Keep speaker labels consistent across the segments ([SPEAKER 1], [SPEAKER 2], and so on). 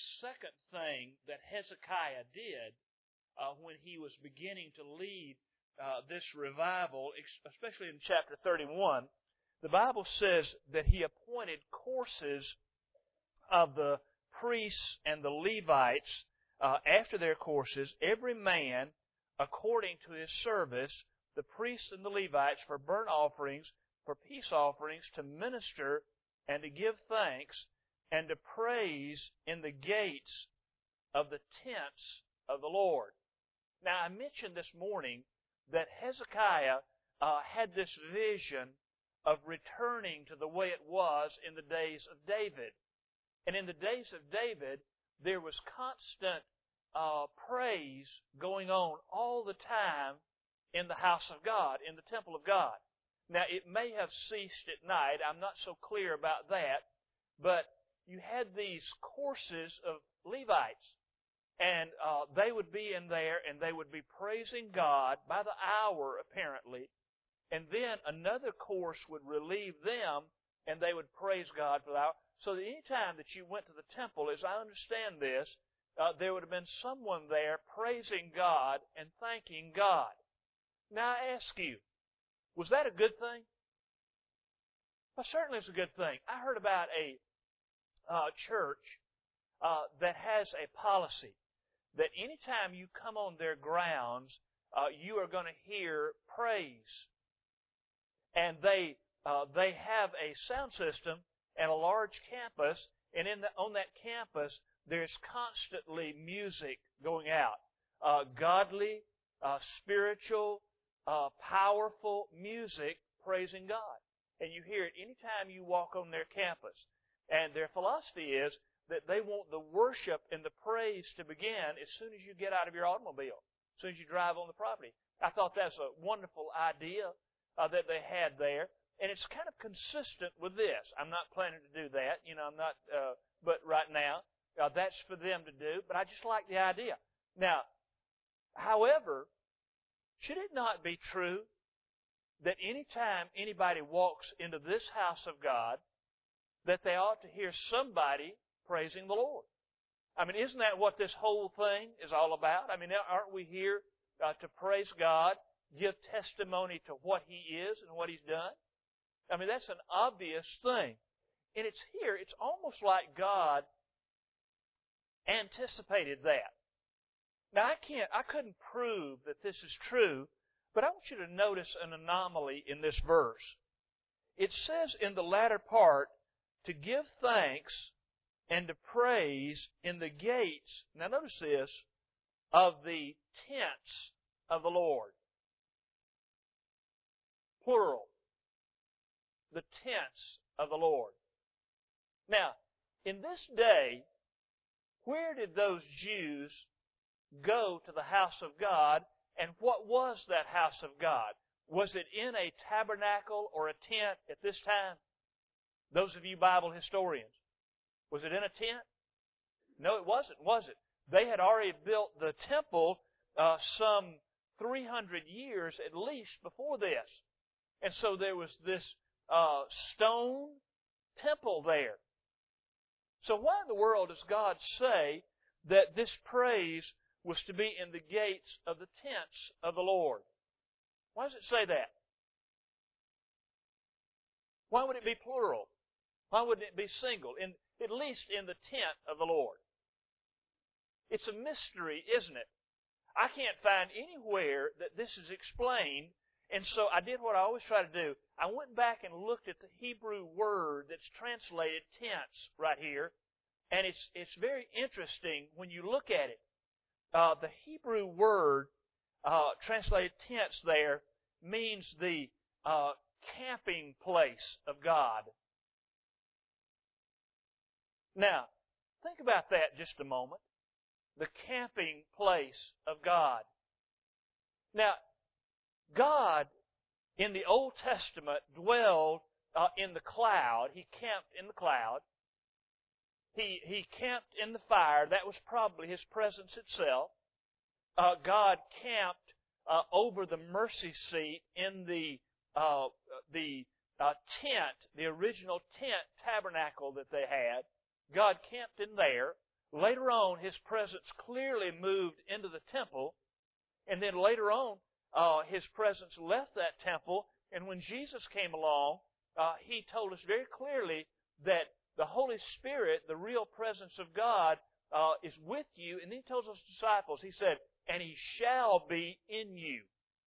[SPEAKER 1] second thing that Hezekiah did when he was beginning to lead this revival, especially in chapter 31, the Bible says that he appointed courses of the priests and the Levites after their courses, every man according to his service, the priests and the Levites for burnt offerings, for peace offerings, to minister and to give thanks and to praise in the gates of the tents of the Lord. Now, I mentioned this morning that Hezekiah had this vision of returning to the way it was in the days of David. And in the days of David, there was constant praise going on all the time in the house of God, in the temple of God. Now, it may have ceased at night. I'm not so clear about that. But you had these courses of Levites. And they would be in there and they would be praising God by the hour, apparently. And then another course would relieve them and they would praise God for the hour. So that any time that you went to the temple, as I understand this, there would have been someone there praising God and thanking God. Now I ask you, was that a good thing? Well, certainly it's a good thing. I heard about a church that has a policy that anytime you come on their grounds, you are going to hear praise. And they have a sound system and a large campus, and on that campus there's constantly music going out. Godly, spiritual, powerful music praising God. And you hear it anytime you walk on their campus. And their philosophy is that they want the worship and the praise to begin as soon as you get out of your automobile, as soon as you drive on the property. I thought that's a wonderful idea that they had there. And it's kind of consistent with this. I'm not planning to do that. I'm not, but right now, that's for them to do. But I just like the idea. Now, however, should it not be true that anytime anybody walks into this house of God, that they ought to hear somebody praising the Lord? I mean, isn't that what this whole thing is all about? I mean, aren't we here to praise God, give testimony to what He is and what He's done? I mean, that's an obvious thing. And it's here, it's almost like God anticipated that. Now, I couldn't prove that this is true, but I want you to notice an anomaly in this verse. It says in the latter part, to give thanks and to praise in the gates, now notice this, of the tents of the Lord. Plural. The tents of the Lord. Now, in this day, where did those Jews go to the house of God, and what was that house of God? Was it in a tabernacle or a tent at this time? Those of you Bible historians, was it in a tent? No, it wasn't, was it? They had already built the temple some 300 years at least before this. And so there was this stone temple there. So why in the world does God say that this praise was to be in the gates of the tents of the Lord? Why does it say that? Why would it be plural? Why wouldn't it be single? At least in the tent of the Lord. It's a mystery, isn't it? I can't find anywhere that this is explained. And so I did what I always try to do. I went back and looked at the Hebrew word that's translated tents right here. And it's very interesting when you look at it. The Hebrew word translated tents there means the camping place of God. Now, think about that just a moment. The camping place of God. Now, God in the Old Testament dwelled in the cloud. He camped in the cloud. He camped in the fire. That was probably His presence itself. God camped over the mercy seat in the tent, the original tent tabernacle that they had. God camped in there. Later on, His presence clearly moved into the temple, and then later on, His presence left that temple, and when Jesus came along, He told us very clearly that the Holy Spirit, the real presence of God, is with you, and then He told His disciples, He said, and He shall be in you.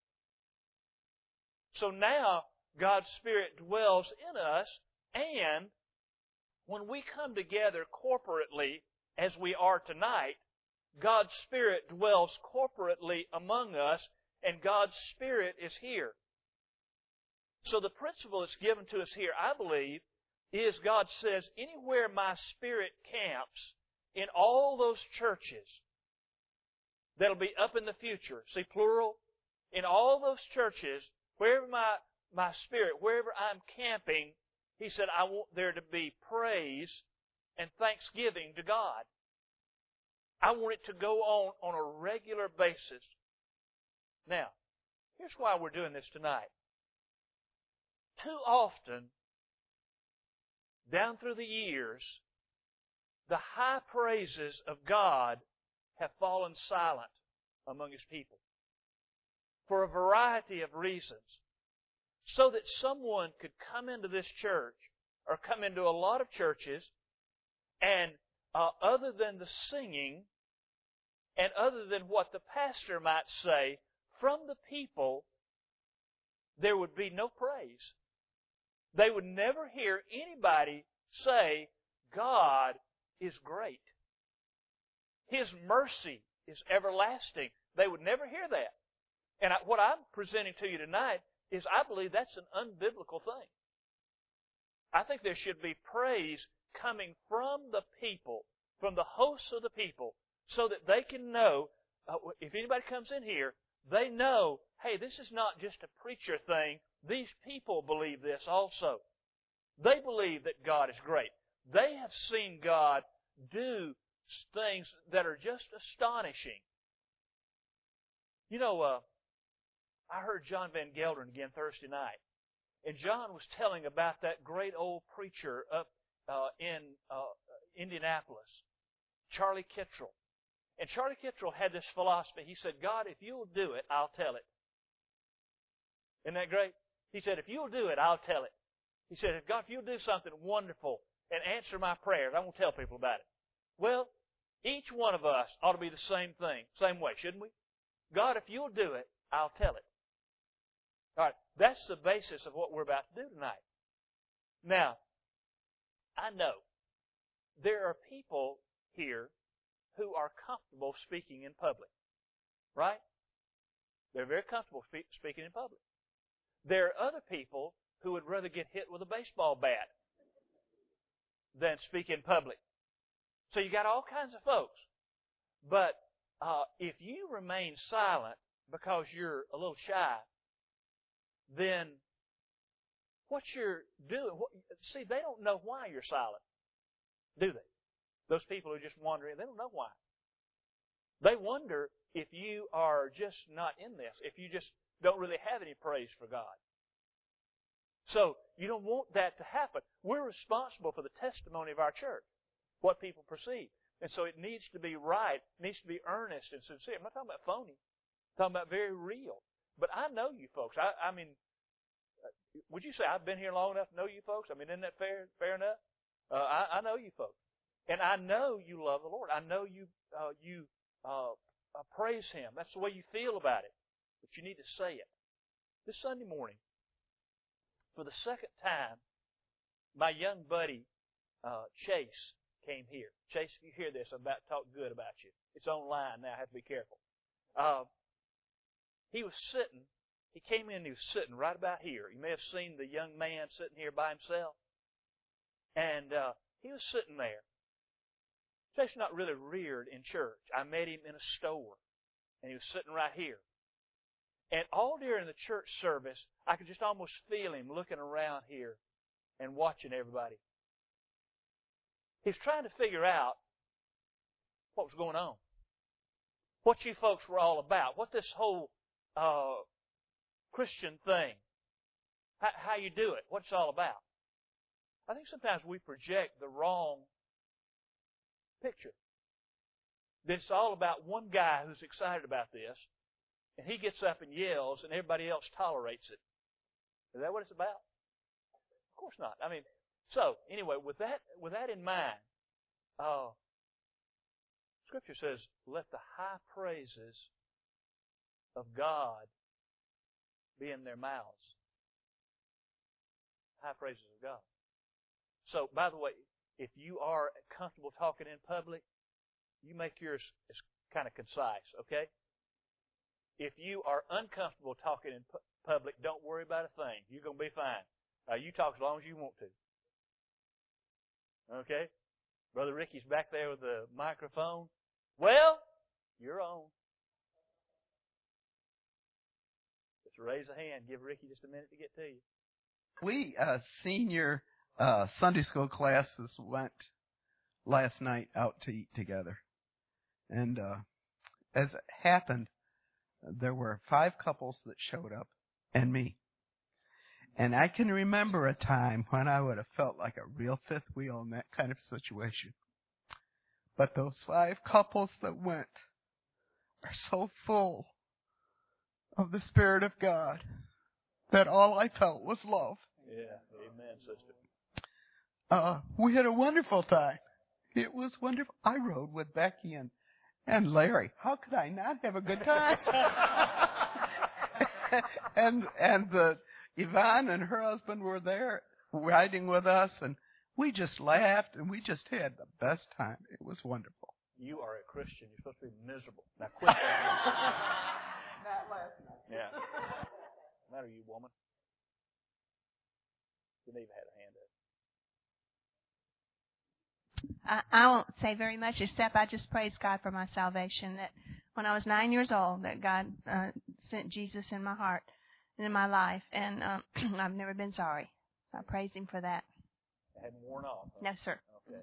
[SPEAKER 1] So now, God's Spirit dwells in us, and when we come together corporately, as we are tonight, God's Spirit dwells corporately among us, and God's Spirit is here. So the principle that's given to us here, I believe, is God says, anywhere my Spirit camps, in all those churches that'll be up in the future, see plural, in all those churches, wherever my Spirit, wherever I'm camping, He said, I want there to be praise and thanksgiving to God. I want it to go on a regular basis. Now, here's why we're doing this tonight. Too often, down through the years, the high praises of God have fallen silent among His people for a variety of reasons. So that someone could come into this church or come into a lot of churches and other than the singing and other than what the pastor might say, from the people, there would be no praise. They would never hear anybody say, God is great. His mercy is everlasting. They would never hear that. And what I'm presenting to you tonight is I believe that's an unbiblical thing. I think there should be praise coming from the people, from the hosts of the people, so that they can know, if anybody comes in here, they know, hey, this is not just a preacher thing. These people believe this also. They believe that God is great. They have seen God do things that are just astonishing. You know, I heard John Van Gelderen again Thursday night. And John was telling about that great old preacher up in Indianapolis, Charlie Kittrell. And Charlie Kittrell had this philosophy. He said, God, if you'll do it, I'll tell it. Isn't that great? He said, if you'll do it, I'll tell it. He said, God, if you'll do something wonderful and answer my prayers, I won't tell people about it. Well, each one of us ought to be the same thing, same way, shouldn't we? God, if you'll do it, I'll tell it. All right, that's the basis of what we're about to do tonight. Now, I know there are people here who are comfortable speaking in public, right? They're very comfortable speaking in public. There are other people who would rather get hit with a baseball bat than speak in public. So you got all kinds of folks. But if you remain silent because you're a little shy, then what you're doing, see, they don't know why you're silent, do they? Those people who are just wandering, they don't know why. They wonder if you are just not in this, if you just don't really have any praise for God. So you don't want that to happen. We're responsible for the testimony of our church, what people perceive. And so it needs to be right, it needs to be earnest and sincere. I'm not talking about phony. I'm talking about very real. But I know you folks. I mean, would you say I've been here long enough to know you folks? I mean, isn't that fair enough? I know you folks. And I know you love the Lord. I know you praise Him. That's the way you feel about it. But you need to say it. This Sunday morning, for the second time, my young buddy, Chase, came here. Chase, if you hear this, I'm about to talk good about you. It's online now. I have to be careful. He was sitting. He came in and he was sitting right about here. You may have seen the young man sitting here by himself. And he was sitting there. Chase not really reared in church. I met him in a store. And he was sitting right here. And all during the church service, I could just almost feel him looking around here and watching everybody. He's trying to figure out what was going on. What you folks were all about. What this whole Christian thing. How you do it. What it's all about. I think sometimes we project the wrong picture. that it's all about one guy who's excited about this, and he gets up and yells, and everybody else tolerates it. Is that what it's about? Of course not. I mean, so anyway, with that in mind, Scripture says, "Let the high praises of God be in their mouths." High praises of God. So, by the way, if you are comfortable talking in public, you make yours as kind of concise, okay? If you are uncomfortable talking in public, don't worry about a thing. You're going to be fine. You talk as long as you want to. Okay? Brother Ricky's back there with the microphone. Well, you're on. Just raise a hand. Give Ricky just a minute to get to you.
[SPEAKER 2] We senior Sunday school classes went last night out to eat together. And as it happened, there were 5 couples that showed up and me. And I can remember a time when I would have felt like a real fifth wheel in that kind of situation. But those 5 couples that went are so full of the Spirit of God that all I felt was love.
[SPEAKER 1] Yeah, amen, sister.
[SPEAKER 2] We had a wonderful time. It was wonderful. I rode with Becky and Larry. How could I not have a good time? and Yvonne and her husband were there riding with us, and we just laughed, and we just had the best time. It was wonderful.
[SPEAKER 1] You are a Christian. You're supposed to be miserable. Now quit that.
[SPEAKER 2] Not last night.
[SPEAKER 1] Yeah. What's the matter, you woman? Geneva had a hand up.
[SPEAKER 3] I won't say very much, except I just praise God for my salvation. That when I was 9 years old, that God sent Jesus in my heart and in my life, and I've never been sorry. So I praise Him for that.
[SPEAKER 1] It hadn't worn off. Huh?
[SPEAKER 3] No, sir.
[SPEAKER 1] Okay.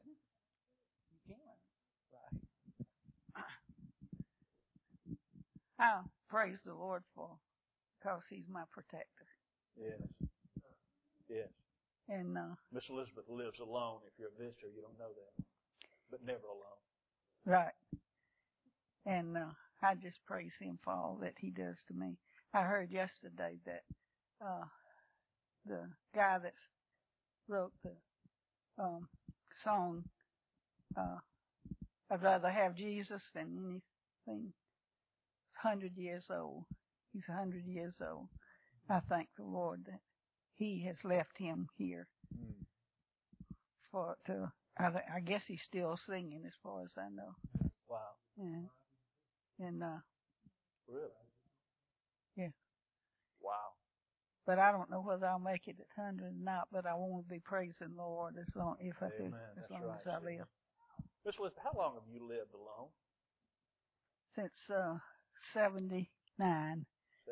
[SPEAKER 4] I praise the Lord because He's my protector.
[SPEAKER 1] Yes. Yes.
[SPEAKER 4] And
[SPEAKER 1] Miss Elizabeth lives alone. If you're a visitor, you don't know that. But never alone.
[SPEAKER 4] Right. And I just praise Him for all that He does to me. I heard yesterday that the guy that wrote the song, I'd rather have Jesus than anything, 100 years old. He's 100 years old. I thank the Lord that He has left him here I guess he's still singing as far as I know.
[SPEAKER 1] Wow.
[SPEAKER 4] And
[SPEAKER 1] really?
[SPEAKER 4] Yeah.
[SPEAKER 1] Wow.
[SPEAKER 4] But I don't know whether I'll make it at 100 or not, but I want to be praising the Lord as long as I live.
[SPEAKER 1] Miss Elizabeth, how long have you lived alone?
[SPEAKER 4] Since 79.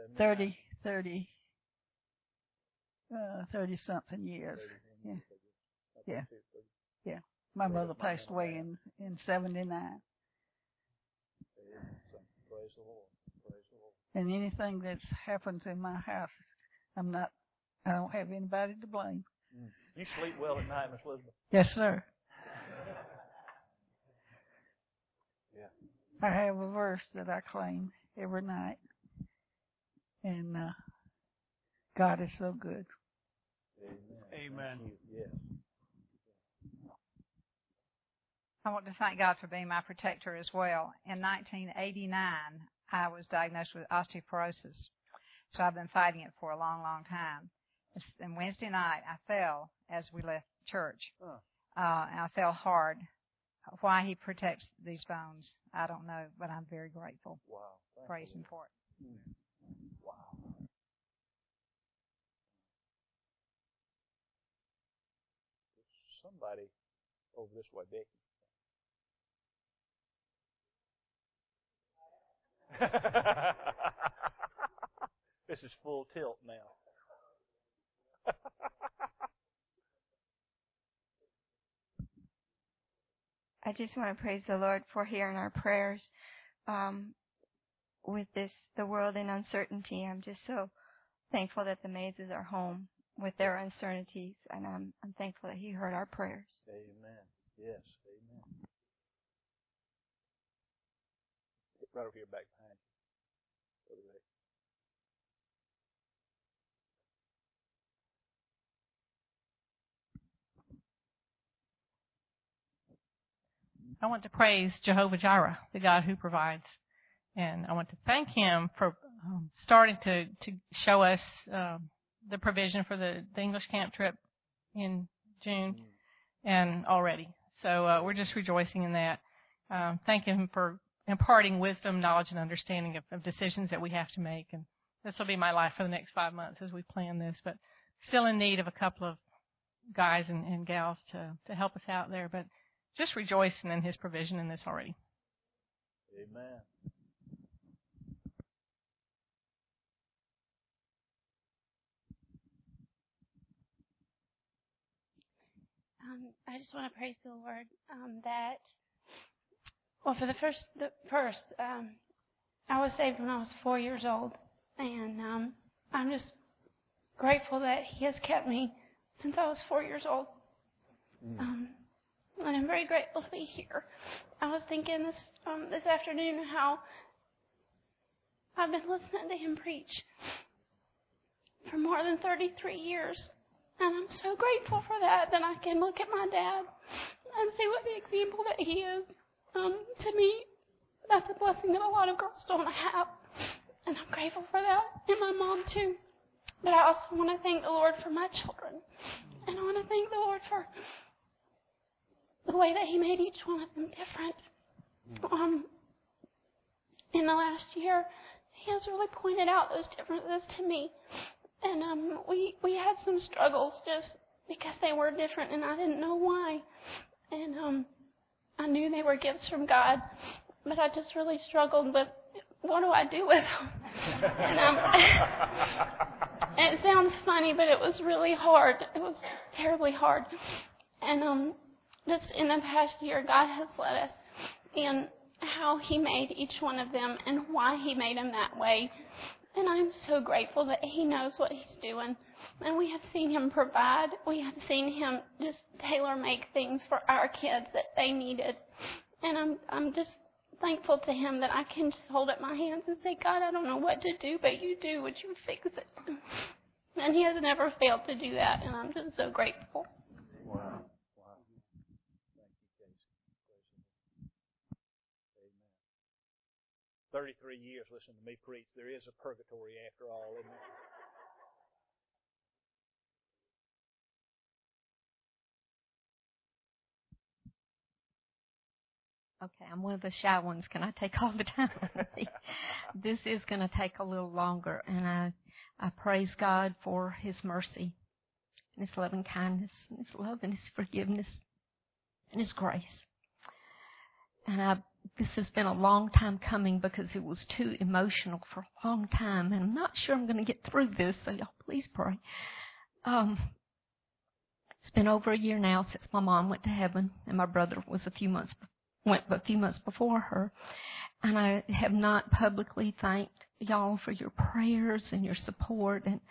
[SPEAKER 4] 30-something years. Yeah. Yeah. My mother passed away in 79.
[SPEAKER 1] Praise the Lord. Praise the Lord.
[SPEAKER 4] And anything that happens in my house, I don't have anybody to blame.
[SPEAKER 1] You sleep well at night, Miss Elizabeth?
[SPEAKER 4] Yes, sir.
[SPEAKER 1] Yeah.
[SPEAKER 4] I have a verse that I claim every night. And God is so good.
[SPEAKER 1] Amen. Yes.
[SPEAKER 5] I want to thank God for being my protector as well. In 1989, I was diagnosed with osteoporosis. So I've been fighting it for a long, long time. And Wednesday night, I fell as we left church. And I fell hard. Why He protects these bones, I don't know, but I'm very grateful.
[SPEAKER 1] Wow.
[SPEAKER 5] Praise Him for it.
[SPEAKER 1] Wow. Somebody over this way, Becky. This is full tilt now.
[SPEAKER 6] I just want to praise the Lord for hearing our prayers with the world in uncertainty. I'm just so thankful that the Mazes are home with their uncertainties, and I'm thankful that He heard our prayers.
[SPEAKER 1] Amen. Yes. Amen. right over here back behind you. Over there.
[SPEAKER 7] I want to praise Jehovah Jireh, the God who provides. And I want to thank Him for starting to show us the provision for the English camp trip in June and already. So we're just rejoicing in that. Thank Him for imparting wisdom, knowledge, and understanding of decisions that we have to make. And this will be my life for the next 5 months as we plan this. But still in need of a couple of guys and gals to help us out there. But just rejoicing in His provision in this already.
[SPEAKER 1] Amen.
[SPEAKER 8] I just want to praise the Lord that, well, for the first, I was saved when I was 4 years old, and I'm just grateful that He has kept me since I was 4 years old. And I'm very grateful to be here. I was thinking this afternoon how I've been listening to Him preach for more than 33 years. And I'm so grateful for that I can look at my dad and see what the example that he is. To me, that's a blessing that a lot of girls don't have. And I'm grateful for that. And my mom, too. But I also want to thank the Lord for my children. And I want to thank the Lord for the way that He made each one of them different. In the last year, He has really pointed out those differences to me. And we had some struggles just because they were different, and I didn't know why. And I knew they were gifts from God, but I just really struggled with what do I do with them. And it sounds funny, but it was really hard. It was terribly hard. And just in the past year, God has led us in how He made each one of them and why He made them that way. And I'm so grateful that He knows what He's doing. And we have seen Him provide. We have seen Him just tailor-make things for our kids that they needed. And I'm just thankful to Him that I can just hold up my hands and say, God, I don't know what to do, but You do. Would You fix it? And He has never failed to do that. And I'm just so grateful.
[SPEAKER 1] Wow. 33 years listening to me preach. There is a purgatory after all, isn't there?
[SPEAKER 9] Okay, I'm one of the shy ones. Can I take all the time? This is going to take a little longer, and I praise God for His mercy and His loving kindness and His love and His forgiveness and His grace. And this has been a long time coming because it was too emotional for a long time, and I'm not sure I'm going to get through this, so y'all please pray. It's been over a year now since my mom went to heaven, and my brother was went a few months before her. And I have not publicly thanked y'all for your prayers and your support. And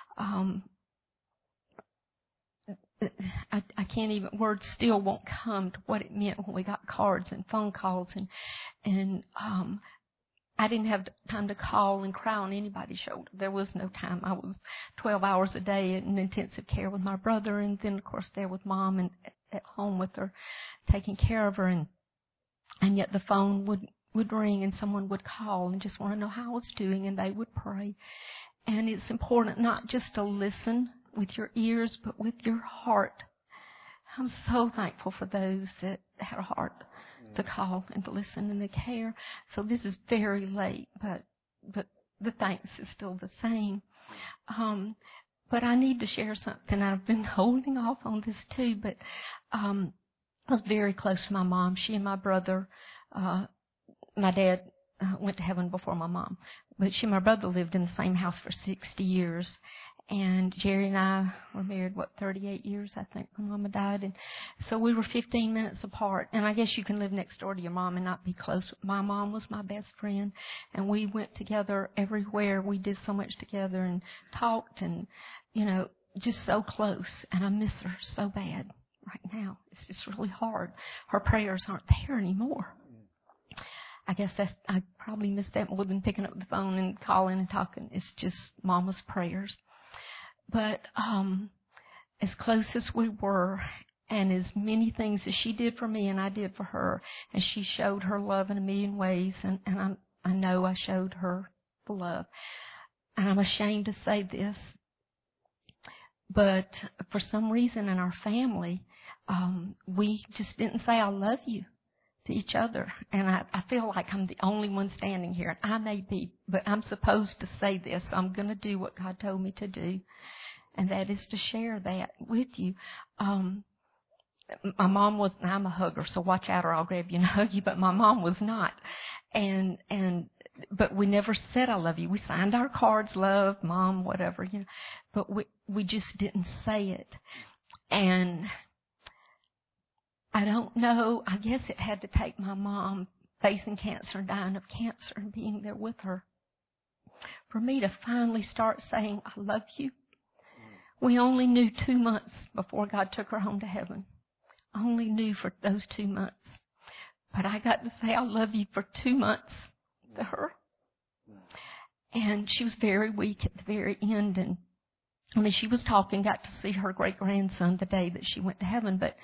[SPEAKER 9] I can't even, words still won't come to what it meant when we got cards and phone calls. And I didn't have time to call and cry on anybody's shoulder. There was no time. I was 12 hours a day in intensive care with my brother, and then, of course, there with Mom and at home with her, taking care of her. And yet the phone would ring and someone would call and just want to know how I was doing, and they would pray. And it's important not just to listen with your ears, but with your heart. I'm so thankful for those that had a heart to call and to listen and to care. So this is very late, but the thanks is still the same. But I need to share something. I've been holding off on this too, but I was very close to my mom. She and my brother, my dad went to heaven before my mom, but she and my brother lived in the same house for 60 years. And Jerry and I were married, 38 years, I think, when Mama died. And so we were 15 minutes apart. And I guess you can live next door to your mom and not be close. My mom was my best friend, and we went together everywhere. We did so much together and talked and, just so close. And I miss her so bad right now. It's just really hard. Her prayers aren't there anymore. I guess I probably missed that more than picking up the phone and calling and talking. It's just Mama's prayers. But as close as we were, and as many things as she did for me and I did for her, and she showed her love in a million ways, and I know I showed her the love. And I'm ashamed to say this, but for some reason in our family, we just didn't say I love you to each other. And I feel like I'm the only one standing here. I may be, but I'm supposed to say this. So I'm going to do what God told me to do, and that is to share that with you. My mom was, and I'm a hugger, so watch out or I'll grab you and hug you, but my mom was not. But we never said I love you. We signed our cards, love, Mom, whatever, but we just didn't say it. And I don't know, I guess it had to take my mom facing cancer and dying of cancer and being there with her for me to finally start saying I love you. We only knew 2 months before God took her home to heaven. Only knew for those 2 months. But I got to say I love you for 2 months to her. And she was very weak at the very end. And she was talking, got to see her great-grandson the day that she went to heaven, but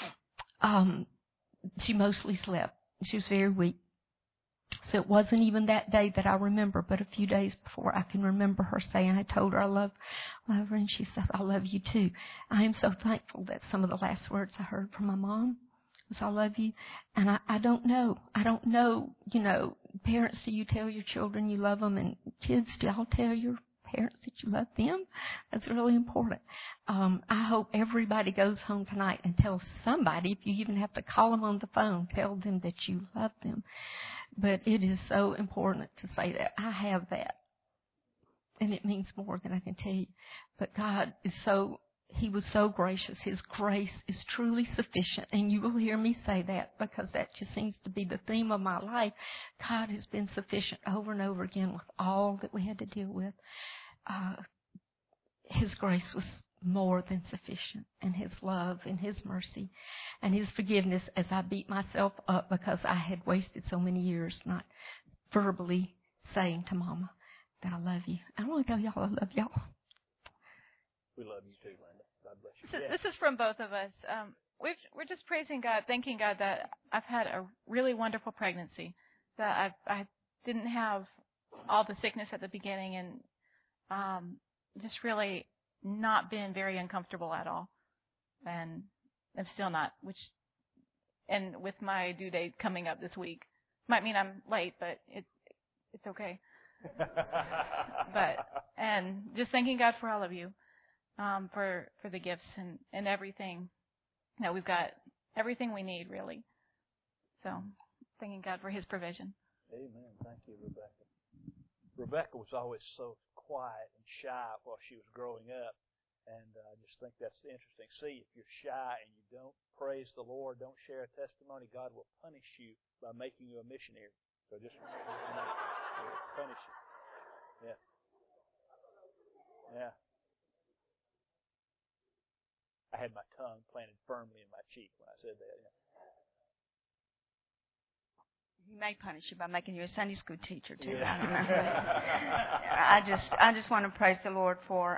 [SPEAKER 9] she mostly slept. She was very weak. So it wasn't even that day that I remember, but a few days before I can remember her saying, I told her I love her, and she said, I love you too. I am so thankful that some of the last words I heard from my mom was, I love you. And I don't know, parents, do you tell your children you love them? And kids, do y'all tell your parents that you love them? That's really important. I hope everybody goes home tonight and tells somebody, if you even have to call them on the phone, tell them that you love them. But it is so important to say that. I have that. And it means more than I can tell you. But God is He was so gracious. His grace is truly sufficient. And you will hear me say that because that just seems to be the theme of my life. God has been sufficient over and over again with all that we had to deal with. His grace was more than sufficient, and His love and His mercy and His forgiveness as I beat myself up because I had wasted so many years not verbally saying to Mama that I love you. I want to tell y'all I love y'all.
[SPEAKER 1] We love you too, Linda. God bless you.
[SPEAKER 10] This is from both of us. We're just praising God, thanking God that I've had a really wonderful pregnancy, that I didn't have all the sickness at the beginning, and just really not been very uncomfortable at all, and I'm still not. And with my due date coming up this week, might mean I'm late, but it's okay. And just thanking God for all of you, for the gifts and everything. We've got everything we need, really. So thanking God for His provision.
[SPEAKER 1] Amen. Thank you, Rebecca. Rebecca was always so quiet and shy while she was growing up, and I just think that's interesting. See, if you're shy and you don't praise the Lord, don't share a testimony, God will punish you by making you a missionary. So just punish you. Yeah. I had my tongue planted firmly in my cheek when I said that. Yeah.
[SPEAKER 11] He may punish you by making you a Sunday school teacher too.
[SPEAKER 1] Yeah.
[SPEAKER 11] I don't know. I just want to praise the Lord for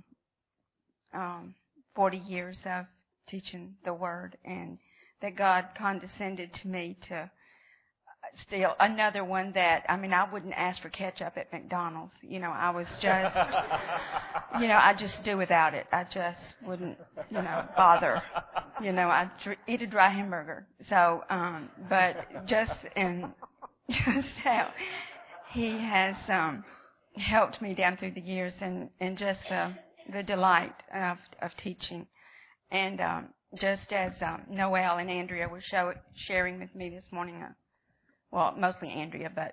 [SPEAKER 11] 40 years of teaching the Word, and that God condescended to me to steal another one that, I wouldn't ask for ketchup at McDonald's. I was just, I just do without it. I just wouldn't, bother. I'd eat a dry hamburger. So, but just how He has helped me down through the years, and just the delight of teaching. And just as Noel and Andrea were sharing with me this morning, mostly Andrea, but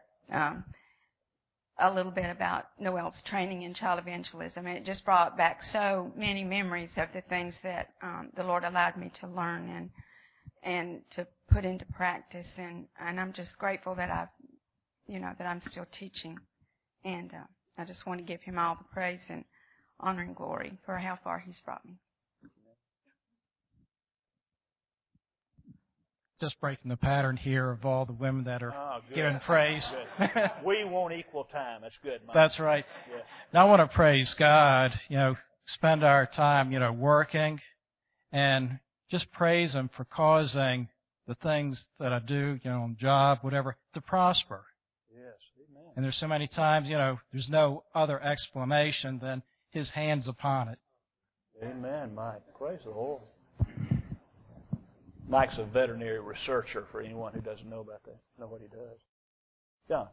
[SPEAKER 11] a little bit about Noel's training in child evangelism. And it just brought back so many memories of the things that the Lord allowed me to learn and to put into practice. And I'm just grateful that that I'm still teaching. And I just want to give Him all the praise and honor and glory for how far He's brought me.
[SPEAKER 12] just breaking the pattern here of all the women that are giving praise.
[SPEAKER 1] Good. We want equal time. That's good, Mike.
[SPEAKER 12] That's right.
[SPEAKER 1] Yeah.
[SPEAKER 12] Now I want to praise God, spend our time, working, and just praise Him for causing the things that I do, on the job, whatever, to prosper.
[SPEAKER 1] Yes, amen.
[SPEAKER 12] And there's so many times, there's no other explanation than His hands upon it.
[SPEAKER 1] Amen, Mike. Praise the Lord. Mike's a veterinary researcher for anyone who doesn't know about that, know what he does. John.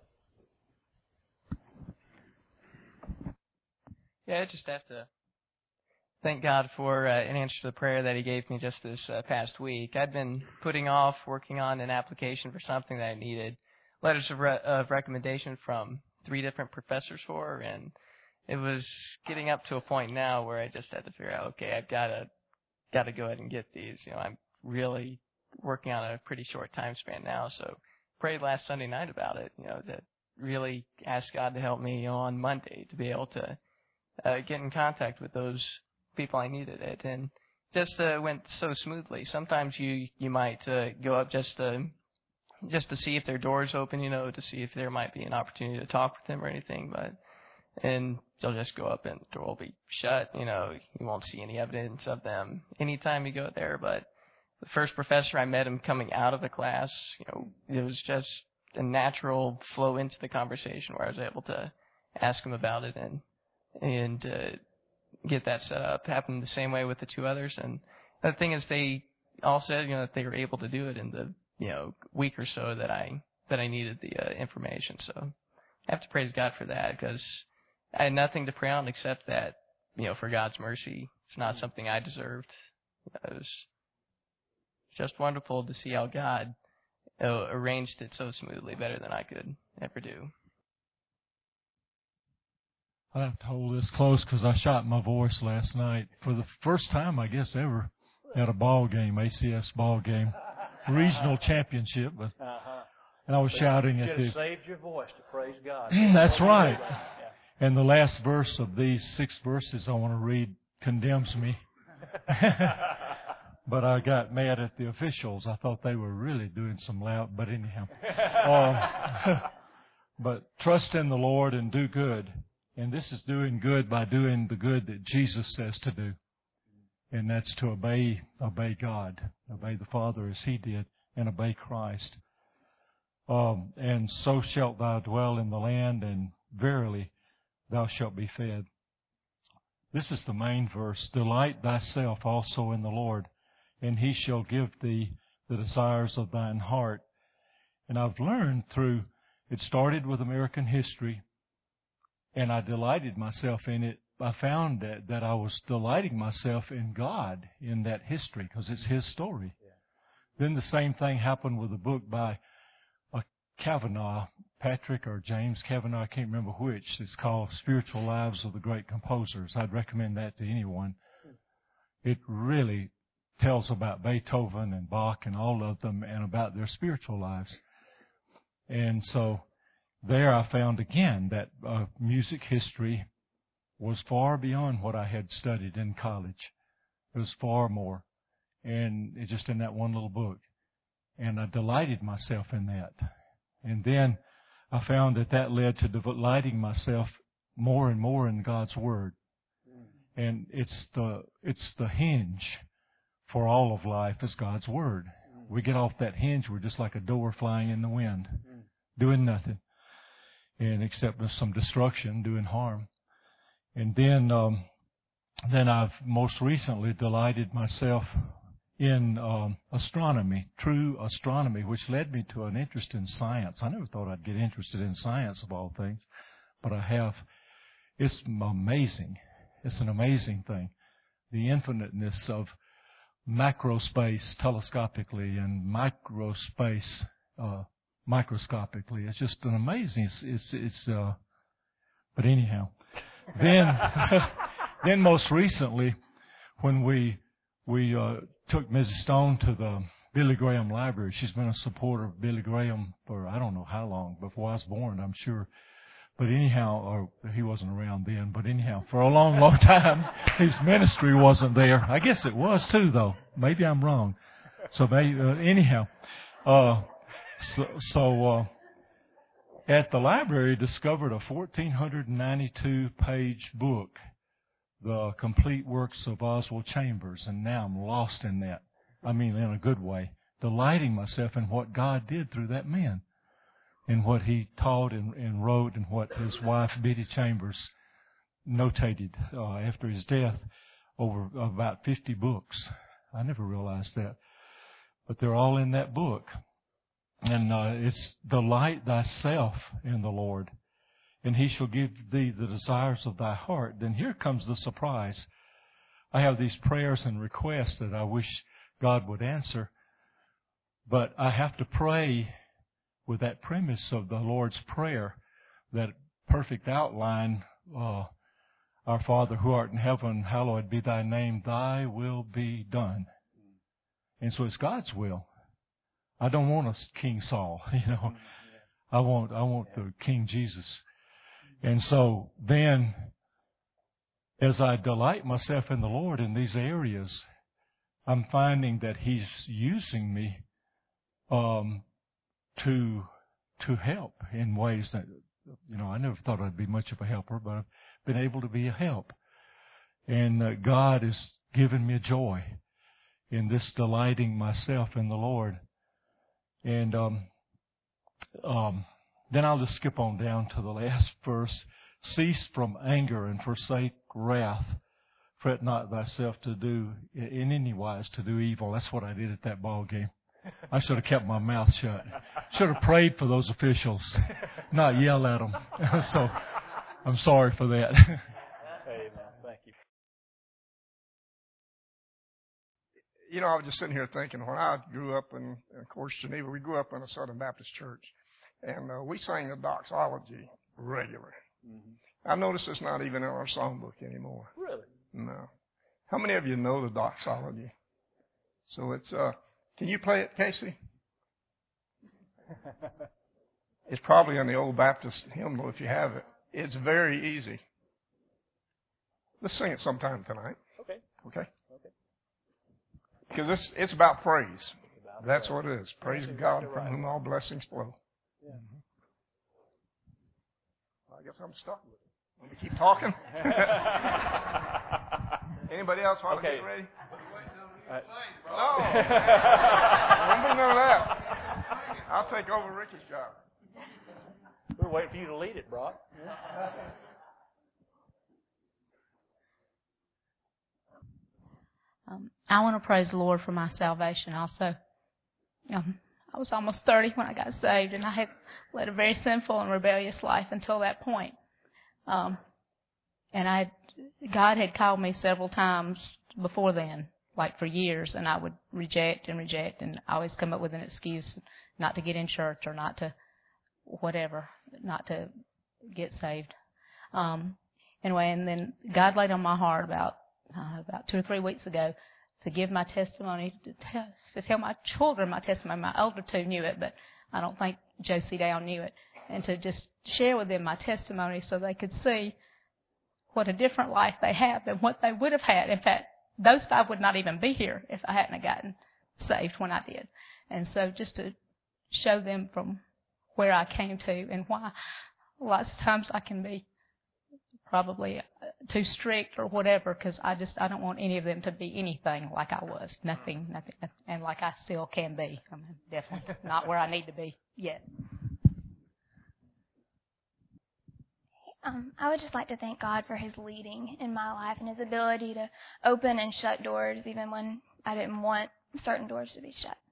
[SPEAKER 13] Yeah, I just have to thank God for an answer to the prayer that He gave me just this past week. I'd been putting off working on an application for something that I needed letters of recommendation from 3 different professors for, and it was getting up to a point now where I just had to figure out, okay, I've got to go ahead and get these. I'm really working on a pretty short time span now, so prayed last Sunday night about it, that really asked God to help me on Monday to be able to get in contact with those people I needed it, and just went so smoothly. Sometimes you might go up just to see if their door's open, to see if there might be an opportunity to talk with them or anything, and they'll just go up and the door will be shut, you won't see any evidence of them anytime you go there. But the first professor I met him coming out of the class, it was just a natural flow into the conversation where I was able to ask him about it and get that set up. Happened the same way with the 2 others. And the thing is, they all said, that they were able to do it in the, week or so that I needed the information. So I have to praise God for that, because I had nothing to pray on except that, for God's mercy. It's not something I deserved. It was just wonderful to see how God arranged it so smoothly, better than I could ever do.
[SPEAKER 14] I have to hold this close because I shot my voice last night for the first time, I guess, ever at a ball game, ACS ball game, regional championship. And I was shouting at the.
[SPEAKER 1] You should have saved your voice to praise God.
[SPEAKER 14] That's right. And the last verse of these 6 verses I want to read condemns me. But I got mad at the officials. I thought they were really doing some loud. But anyhow. But trust in the Lord and do good. And this is doing good by doing the good that Jesus says to do. And that's to obey God. Obey the Father as He did. And obey Christ. And so shalt thou dwell in the land, and verily thou shalt be fed. This is the main verse. Delight thyself also in the Lord, and He shall give thee the desires of thine heart. And I've learned through, it started with American history, and I delighted myself in it. I found that I was delighting myself in God in that history, because it's His story. Yeah. Then the same thing happened with a book by Kavanaugh, Patrick or James Kavanaugh, I can't remember which. It's called Spiritual Lives of the Great Composers. I'd recommend that to anyone. It really tells about Beethoven and Bach and all of them, and about their spiritual lives. And so there I found again that music history was far beyond what I had studied in college. It was far more. And it just in that one little book. And I delighted myself in that. And then I found that led to delighting myself more and more in God's Word. And it's the hinge for all of life is God's Word. We get off that hinge, we're just like a door flying in the wind, doing nothing. And except with some destruction, doing harm. And then I've most recently delighted myself in astronomy, true astronomy, which led me to an interest in science. I never thought I'd get interested in science of all things, but I have. It's amazing. It's an amazing thing. The infiniteness of macrospace telescopically and microspace microscopically. It's just an amazing. But anyhow, then most recently, when we took Mrs. Stone to the Billy Graham Library. She's been a supporter of Billy Graham for I don't know how long, before I was born, I'm sure. But anyhow, or he wasn't around then, but anyhow, for a long, long time, his ministry wasn't there. I guess it was too, though. Maybe I'm wrong. So anyhow, at the library, discovered a 1,492-page book, The Complete Works of Oswald Chambers, and now I'm lost in that. I mean, in a good way, delighting myself in what God did through that man, and what he taught and wrote, and what his wife, Biddy Chambers, notated after his death, over about 50 books. I never realized that. But they're all in that book. And it's delight thyself in the Lord, and he shall give thee the desires of thy heart. Then here comes the surprise. I have these prayers and requests that I wish God would answer, but I have to pray with that premise of the Lord's Prayer, that perfect outline, Our Father who art in heaven, hallowed be thy name, thy will be done. And so it's God's will. I don't want a King Saul, I want the King Jesus. And so then, as I delight myself in the Lord in these areas, I'm finding that he's using me to help in ways that, I never thought I'd be much of a helper, but I've been able to be a help. And God has given me joy in this delighting myself in the Lord. And then I'll just skip on down to the last verse. Cease from anger and forsake wrath. Fret not thyself to do in any wise to do evil. That's what I did at that ball game. I should have kept my mouth shut. Should have prayed for those officials, not yell at them. So I'm sorry for that.
[SPEAKER 1] Amen. Thank you.
[SPEAKER 15] I was just sitting here thinking, when I grew up in, of course, Geneva, we grew up in a Southern Baptist church, and we sang the doxology regularly. Mm-hmm. I noticed it's not even in our songbook anymore.
[SPEAKER 1] Really?
[SPEAKER 15] No. How many of you know the doxology? So it's, can you play it, Casey? It's probably in the old Baptist hymnal if you have it. It's very easy. Let's sing it sometime tonight.
[SPEAKER 1] Okay.
[SPEAKER 15] Okay? Because it's about praise. That's what it is. Praise God from whom all blessings flow. Yeah. Mm-hmm. Well, I guess I'm stuck with it. Let me keep talking. Anybody else want to get ready? No. Don't do none of that. I'll take over Ricky's job.
[SPEAKER 1] We're waiting for you to lead it, Brock.
[SPEAKER 16] I want to praise the Lord for my salvation also. I was almost 30 when I got saved, and I had led a very sinful and rebellious life until that point. And God had called me several times before then, like for years, and I would reject, and I always come up with an excuse not to get in church or not to whatever, not to get saved. Anyway, and then God laid on my heart about 2 or 3 weeks ago to give my testimony, to tell my children my testimony. My older two knew it, but I don't think Josie Down knew it. And to just share with them my testimony so they could see what a different life they have than what they would have had. In fact, those 5 would not even be here if I hadn't gotten saved when I did. And so just to show them from where I came to and why lots of times I can be probably too strict or whatever, because I don't want any of them to be anything like I was. Nothing, and like I still can be. I'm definitely not where I need to be yet.
[SPEAKER 17] I would just like to thank God for his leading in my life and his ability to open and shut doors even when I didn't want certain doors to be shut.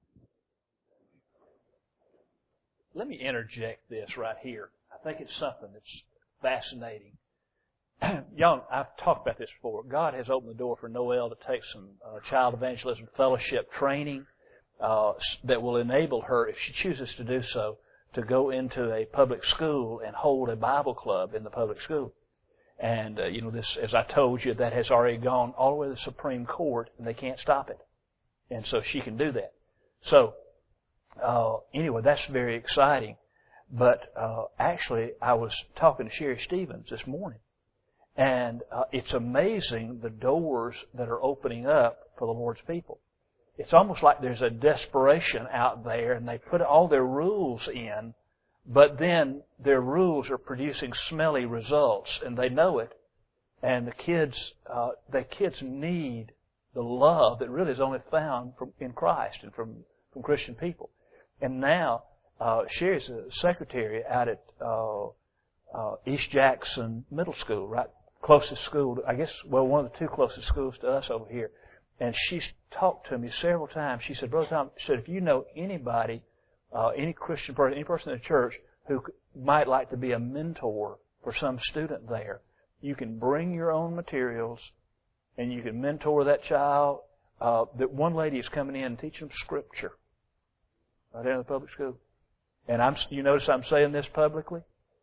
[SPEAKER 1] Let me interject this right here. I think it's something that's fascinating. Young, I've talked about this before. God has opened the door for Noelle to take some child evangelism fellowship training that will enable her, if she chooses to do so, to go into a public school and hold a Bible club in the public school. And, this, as I told you, that has already gone all the way to the Supreme Court, and they can't stop it. And so she can do that. So, anyway, that's very exciting. But actually, I was talking to Sherry Stevens this morning, and it's amazing the doors that are opening up for the Lord's people. it's almost like there's a desperation out there, and they put all their rules in, but then their rules are producing smelly results, and they know it. And the kids need the love that really is only found in Christ and from Christian people. And now, Sherry's a secretary out at East Jackson Middle School, right? Closest school, I guess, well, one of the two closest schools to us over here. And she's talked to me several times. She said, Brother Tom, she said, if you know anybody, any Christian person, any person in the church who might like to be a mentor for some student there, you can bring your own materials and you can mentor that child. That one lady is coming in and teaching them Scripture right there in the public school. And you notice I'm saying this publicly?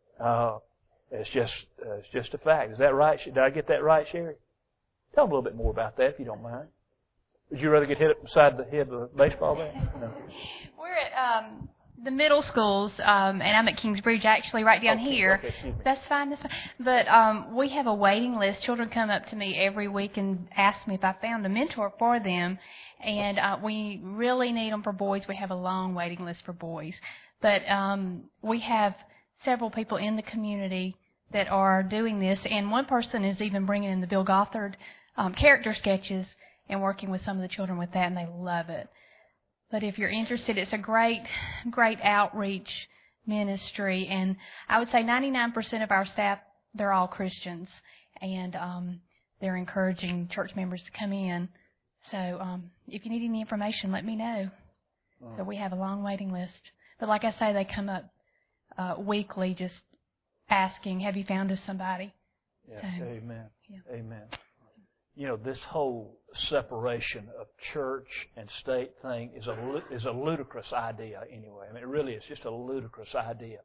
[SPEAKER 1] It's just a fact. Is that right? Did I get that right, Sherry? Tell them a little bit more about that, if you don't mind. Would you rather get hit upside the head with a baseball bat? No.
[SPEAKER 18] We're at the middle schools, and I'm at Kingsbridge, actually, right down here.
[SPEAKER 1] Okay,
[SPEAKER 18] That's fine. But we have a waiting list. Children come up to me every week and ask me if I found a mentor for them. And we really need them for boys. We have a long waiting list for boys. But we have several people in the community that are doing this, and one person is even bringing in the Bill Gothard character sketches and working with some of the children with that, and they love it. But if you're interested, it's a great outreach ministry, and I would say 99% of our staff, they're all Christians, and they're encouraging church members to come in. So if you need any information, let me know. So we have a long waiting list. But like I say, they come up weekly just asking, have you found us somebody?
[SPEAKER 1] Yeah.
[SPEAKER 18] So,
[SPEAKER 1] Amen.
[SPEAKER 18] Yeah.
[SPEAKER 1] Amen. You know, this whole separation of church and state thing is a ludicrous idea anyway. I mean, it really is just a ludicrous idea.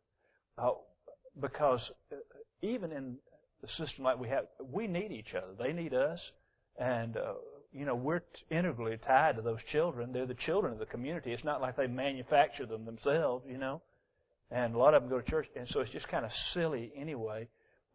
[SPEAKER 1] Because even in the system like we have, we need each other. They need us. And, we're integrally tied to those children. They're the children of the community. It's not like they manufacture them themselves, And a lot of them go to church. And so it's just kind of silly anyway.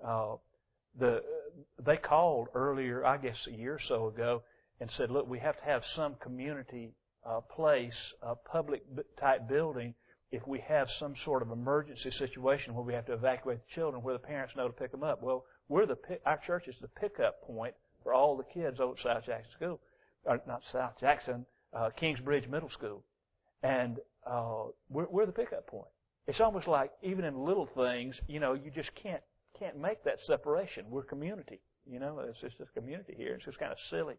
[SPEAKER 1] They called earlier, I guess a year or so ago, and said, look, we have to have some community place, a public type building, if we have some sort of emergency situation where we have to evacuate the children, where the parents know to pick them up. Well, our church is the pickup point for all the kids over at South Jackson School, or not South Jackson, Kingsbridge Middle School, and we're the pickup point. It's almost like even in little things, you just can't make that separation. We're community, It's just a community here. It's just kind of silly.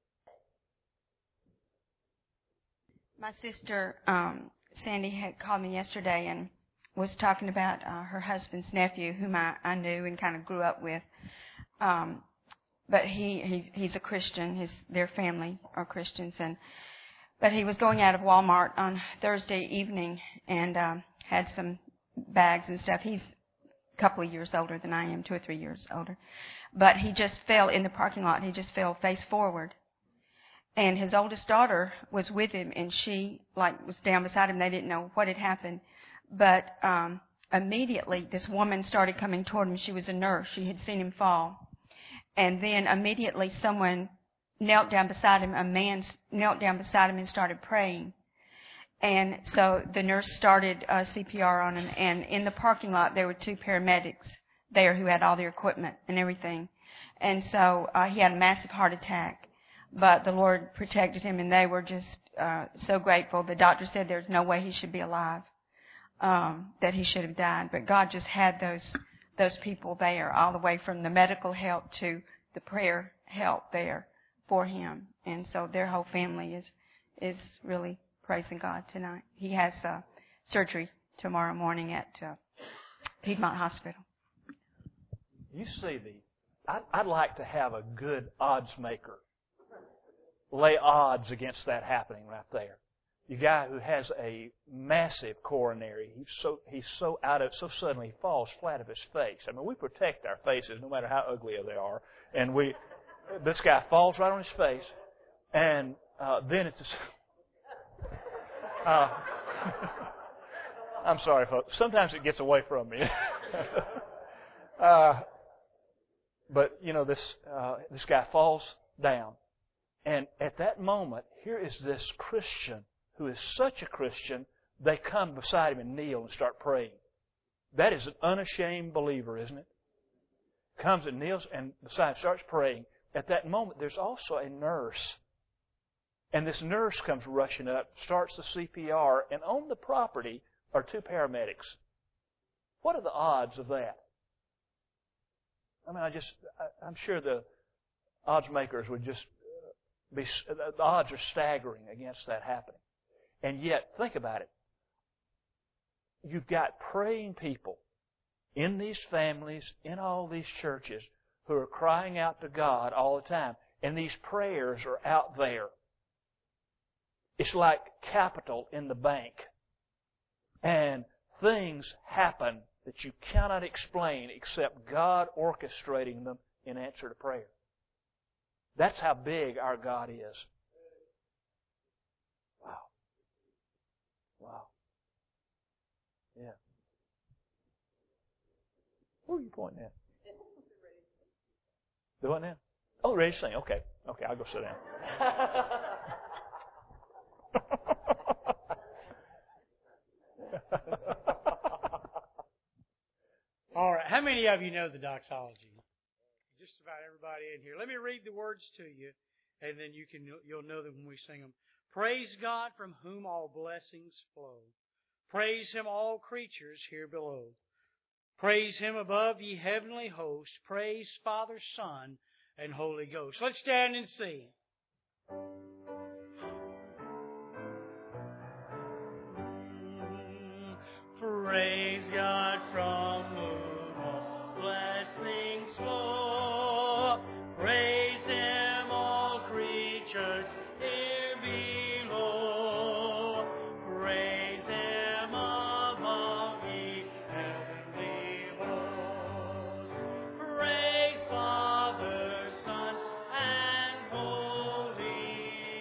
[SPEAKER 11] My sister Sandy had called me yesterday and was talking about her husband's nephew, whom I knew and kind of grew up with. But he's a Christian. Their family are Christians, but he was going out of Walmart on Thursday evening and had some bags and stuff. He's a couple of years older than I am, 2 or 3 years older. But he just fell in the parking lot. He just fell face forward. And his oldest daughter was with him, and she was down beside him. They didn't know what had happened. But immediately this woman started coming toward him. She was a nurse. She had seen him fall. And then immediately someone knelt down beside him. A man knelt down beside him and started praying. And so the nurse started CPR on him. And in the parking lot, there were 2 paramedics there who had all their equipment and everything. And so he had a massive heart attack. But the Lord protected him, and they were just so grateful. The doctor said there's no way he should be alive, that he should have died. But God just had those people there, all the way from the medical help to the prayer help there for him. And so their whole family is really praising God tonight. He has surgery tomorrow morning at Piedmont Hospital.
[SPEAKER 1] You see, I'd like to have a good odds maker lay odds against that happening right there. The guy who has a massive coronary, he's so out of it, so suddenly he falls flat of his face. I mean, we protect our faces no matter how ugly they are, and this guy falls right on his face, and then it's. I'm sorry, folks. Sometimes it gets away from me. But this guy falls down, And at that moment, here is this Christian who is such a Christian, they come beside him and kneel and start praying. That is an unashamed believer, isn't it? Comes and kneels and beside him starts praying. At that moment, there's also a nurse. And this nurse comes rushing up, starts the CPR, and on the property are 2 paramedics. What are the odds of that? I mean, I'm sure the odds makers would just the odds are staggering against that happening. And yet, think about it. You've got praying people in these families, in all these churches, who are crying out to God all the time. And these prayers are out there. It's like capital in the bank. And things happen that you cannot explain except God orchestrating them in answer to prayer. That's how big our God is. Wow. Wow. Yeah. Where are you pointing at? The what now? Oh, ready to sing. Okay. Okay, I'll go sit down.
[SPEAKER 19] All right. How many of you know the doxology? Just about everybody in here. Let me read the words to you, and then you'll know them when we sing them. Praise God from whom all blessings flow. Praise Him, all creatures here below. Praise Him above, ye heavenly hosts. Praise Father, Son, and Holy Ghost. Let's stand and sing. Praise God from whom all blessings flow. Praise Him, all creatures here below. Praise Him above, ye heavenly hosts. Praise Father, Son, and Holy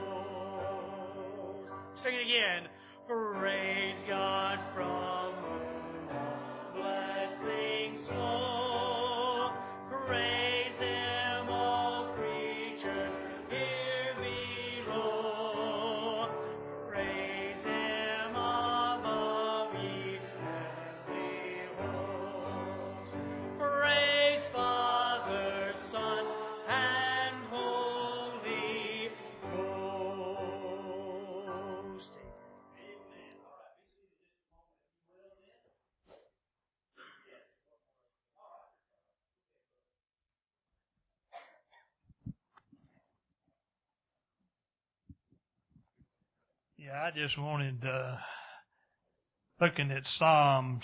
[SPEAKER 19] Ghost. Sing it again. Praise God from whom all blessings flow. Praise Him, all creatures here below. Praise Him above, ye heavenly hosts. Praise Father, Son, and Holy Ghost.
[SPEAKER 20] Yeah, I just wanted, looking at Psalms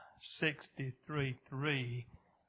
[SPEAKER 20] 63:3,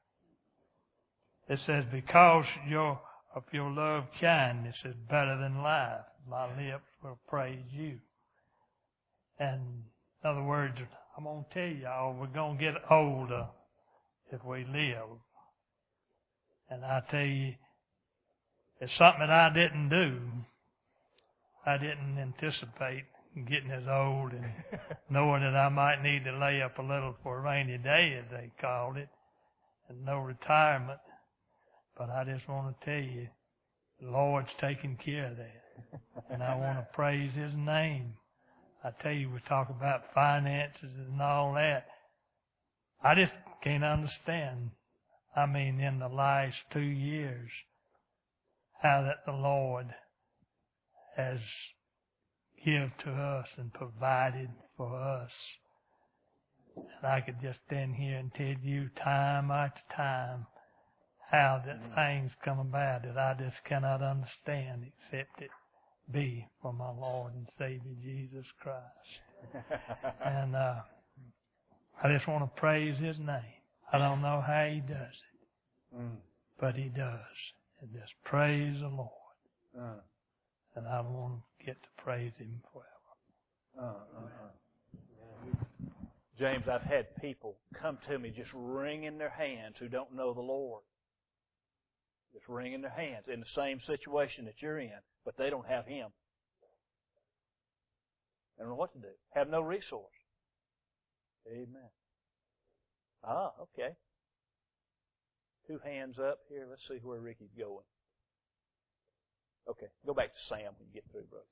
[SPEAKER 20] it says, because of your love kindness is better than life, my lips will praise you. And in other words, I'm going to tell y'all, we're going to get older if we live. And I tell you, it's something that I didn't do. I didn't anticipate getting as old and knowing that I might need to lay up a little for a rainy day, as they called it, and no retirement. But I just want to tell you, the Lord's taking care of that. And I want to praise His name. I tell you, we talk about finances and all that. I just can't understand. I mean, in the last 2 years, how that the Lord has given to us and provided for us. And I could just stand here and tell you time after time how that things come about that I just cannot understand except it be for my Lord and Savior Jesus Christ. And I just want to praise His name. I don't know how He does it, but He does. And just praise the Lord. And I want to get to praise Him forever.
[SPEAKER 1] James, I've had people come to me just wringing their hands who don't know the Lord. Just wringing their hands in the same situation that you're in, but they don't have Him. They don't know what to do. Have no resource. Amen. Okay. 2 hands up here. Let's see where Ricky's going. Okay, go back to Sam when you get through, brother.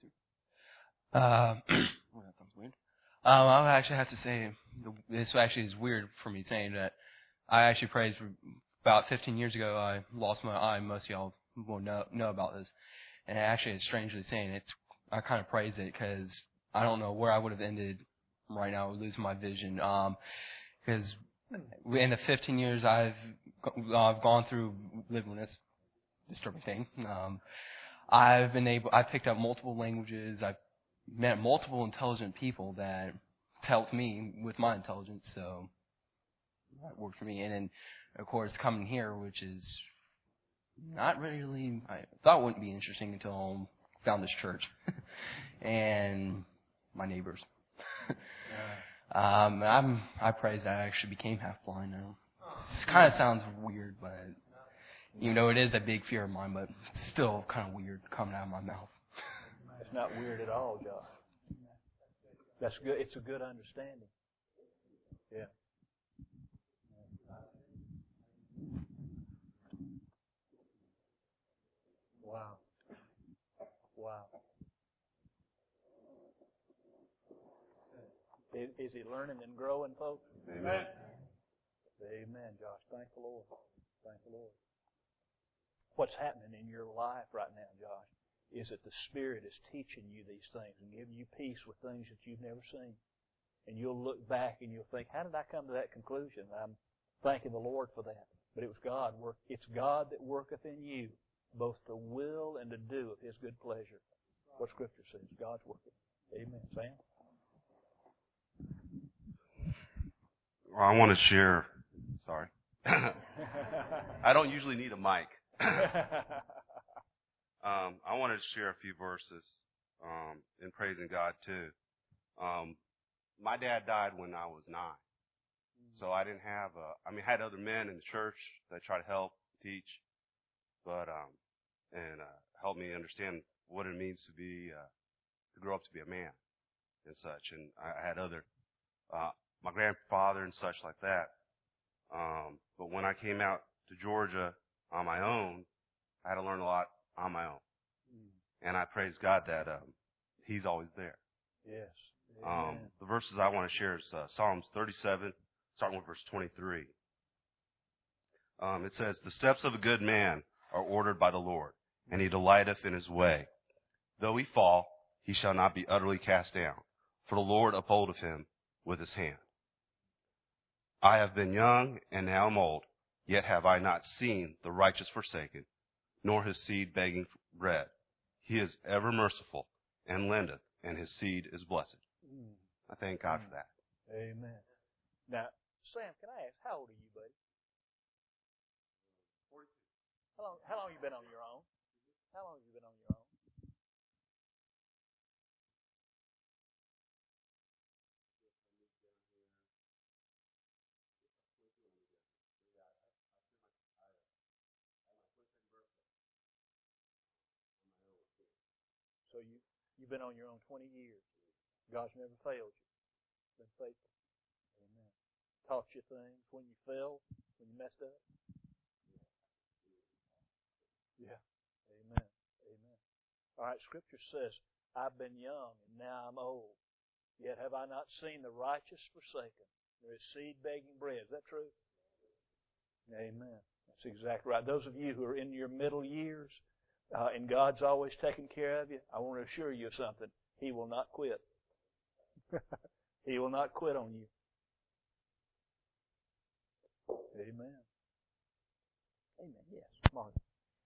[SPEAKER 13] I actually have to say, this actually is weird for me saying that. I actually prayed for about 15 years ago. I lost my eye. Most of y'all will know about this. And actually, it's strangely saying I kind of praise it because I don't know where I would have ended right now losing my vision. Because in the 15 years I've gone through living with this disturbing thing, I picked up multiple languages. I've met multiple intelligent people that helped me with my intelligence, so that worked for me. And then, of course, coming here, which is not really, I thought it wouldn't be interesting until I found this church and my neighbors. I praise that I actually became half blind now. It kind of sounds weird, but even though it is a big fear of mine, but it's still kind of weird coming out of my mouth.
[SPEAKER 1] It's not weird at all, Josh. That's good. It's a good understanding. Yeah. Wow. Wow. Is he learning and growing, folks?
[SPEAKER 21] Amen.
[SPEAKER 1] Amen, Josh. Thank the Lord. Thank the Lord. What's happening in your life right now, Josh, is that the Spirit is teaching you these things and giving you peace with things that you've never seen. And you'll look back and you'll think, how did I come to that conclusion? I'm thanking the Lord for that. But it was God. It's God that worketh in you, both to will and to do of His good pleasure. What Scripture says. God's working. Amen. Sam?
[SPEAKER 21] Well, I want to share. Sorry. I don't usually need a mic. I wanted to share a few verses in praising God, too. My dad died when I was 9. So I didn't have I had other men in the church that tried to help, teach, but, help me understand what it means to grow up to be a man and such. And I had other, my grandfather and such like that. But when I came out to Georgia on my own, I had to learn a lot on my own. And I praise God that, He's always there.
[SPEAKER 1] Yes.
[SPEAKER 21] The verses I want to share is Psalms 37, starting with verse 23. It says, "The steps of a good man are ordered by the Lord, and he delighteth in his way. Though he fall, he shall not be utterly cast down, for the Lord upholdeth him with his hand. I have been young, and now am old, yet have I not seen the righteous forsaken, nor his seed begging bread. He is ever merciful, and lendeth, and his seed is blessed." I thank God for that.
[SPEAKER 1] Amen. Now, Sam, can I ask, how old are you, buddy? 42. How long have you been on your own? How long have you been on your own? So you've been on your own 20 years. God's never failed you. Been faithful. Amen. Taught you things when you fell, when you messed up. Yeah. Amen. Amen. All right, Scripture says, "I've been young, and now I'm old. Yet have I not seen the righteous forsaken, nor his seed begging bread." Is that true? Amen. That's exactly right. Those of you who are in your middle years, and God's always taking care of you, I want to assure you of something. He will not quit. He will not quit on you. Amen. Amen. Yes, Margaret.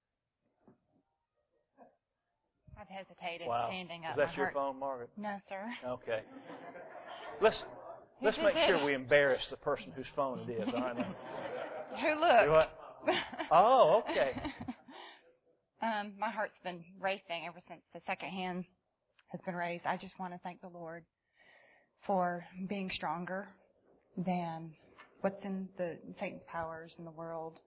[SPEAKER 22] I've hesitated standing up.
[SPEAKER 1] Is that your phone, Margaret?
[SPEAKER 22] No, sir.
[SPEAKER 1] Okay. Let's make sure we embarrass the person whose phone it is. All right, now.
[SPEAKER 22] Who looked?
[SPEAKER 1] What? Oh, okay.
[SPEAKER 22] My heart's been racing ever since the second hand has been raised. I just want to thank the Lord for being stronger than what's in the Satan's powers in the world,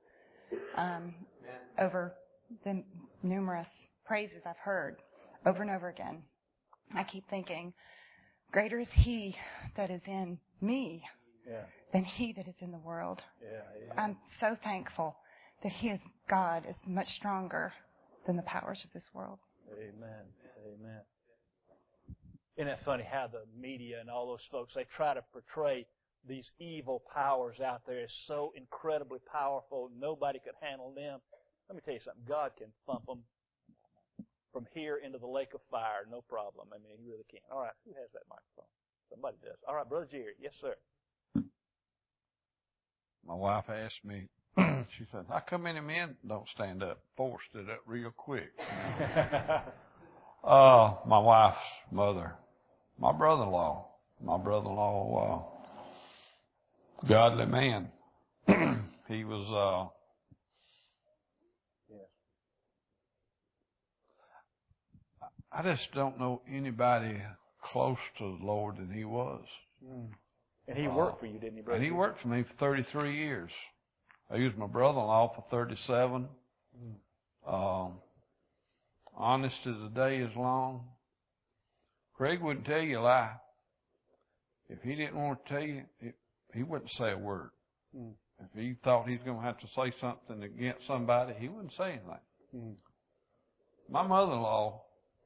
[SPEAKER 22] over the numerous praises I've heard over and over again. I keep thinking, greater is He that is in me than he that is in the world. I'm so thankful that God is much stronger than the powers of this world.
[SPEAKER 1] Amen. Amen. Isn't that funny how the media and all those folks, they try to portray these evil powers out there as so incredibly powerful, nobody could handle them. Let me tell you something. God can thump them from here into the lake of fire, no problem. I mean, He really can. All right, who has that microphone? Somebody does. All right, Brother Jerry. Yes, sir.
[SPEAKER 2] My wife asked me, she said, how come many men don't stand up? Forced it up real quick. My wife's mother, my brother-in-law, godly man. He was, I just don't know anybody close to the Lord than he was.
[SPEAKER 1] And he worked for you, didn't he, brother?
[SPEAKER 2] And he worked for me for 33 years. He was my brother-in-law for 37. Honest as the day is long. Craig wouldn't tell you a lie. If he didn't want to tell you, he wouldn't say a word. If he thought he was going to have to say something against somebody, he wouldn't say anything. My mother-in-law,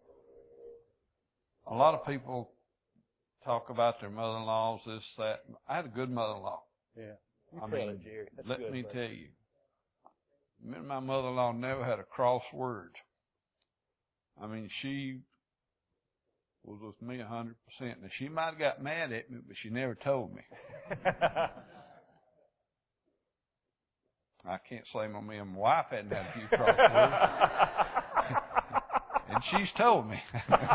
[SPEAKER 2] a lot of people talk about their mother-in-laws, this, that. I had a good mother-in-law.
[SPEAKER 1] Yeah.
[SPEAKER 2] I mean, let me tell you, me and my mother-in-law never had a cross word. I mean, she was with me 100%. Now, she might have got mad at me, but she never told me. I can't say me and my wife hadn't had a few cross words. And she's told me.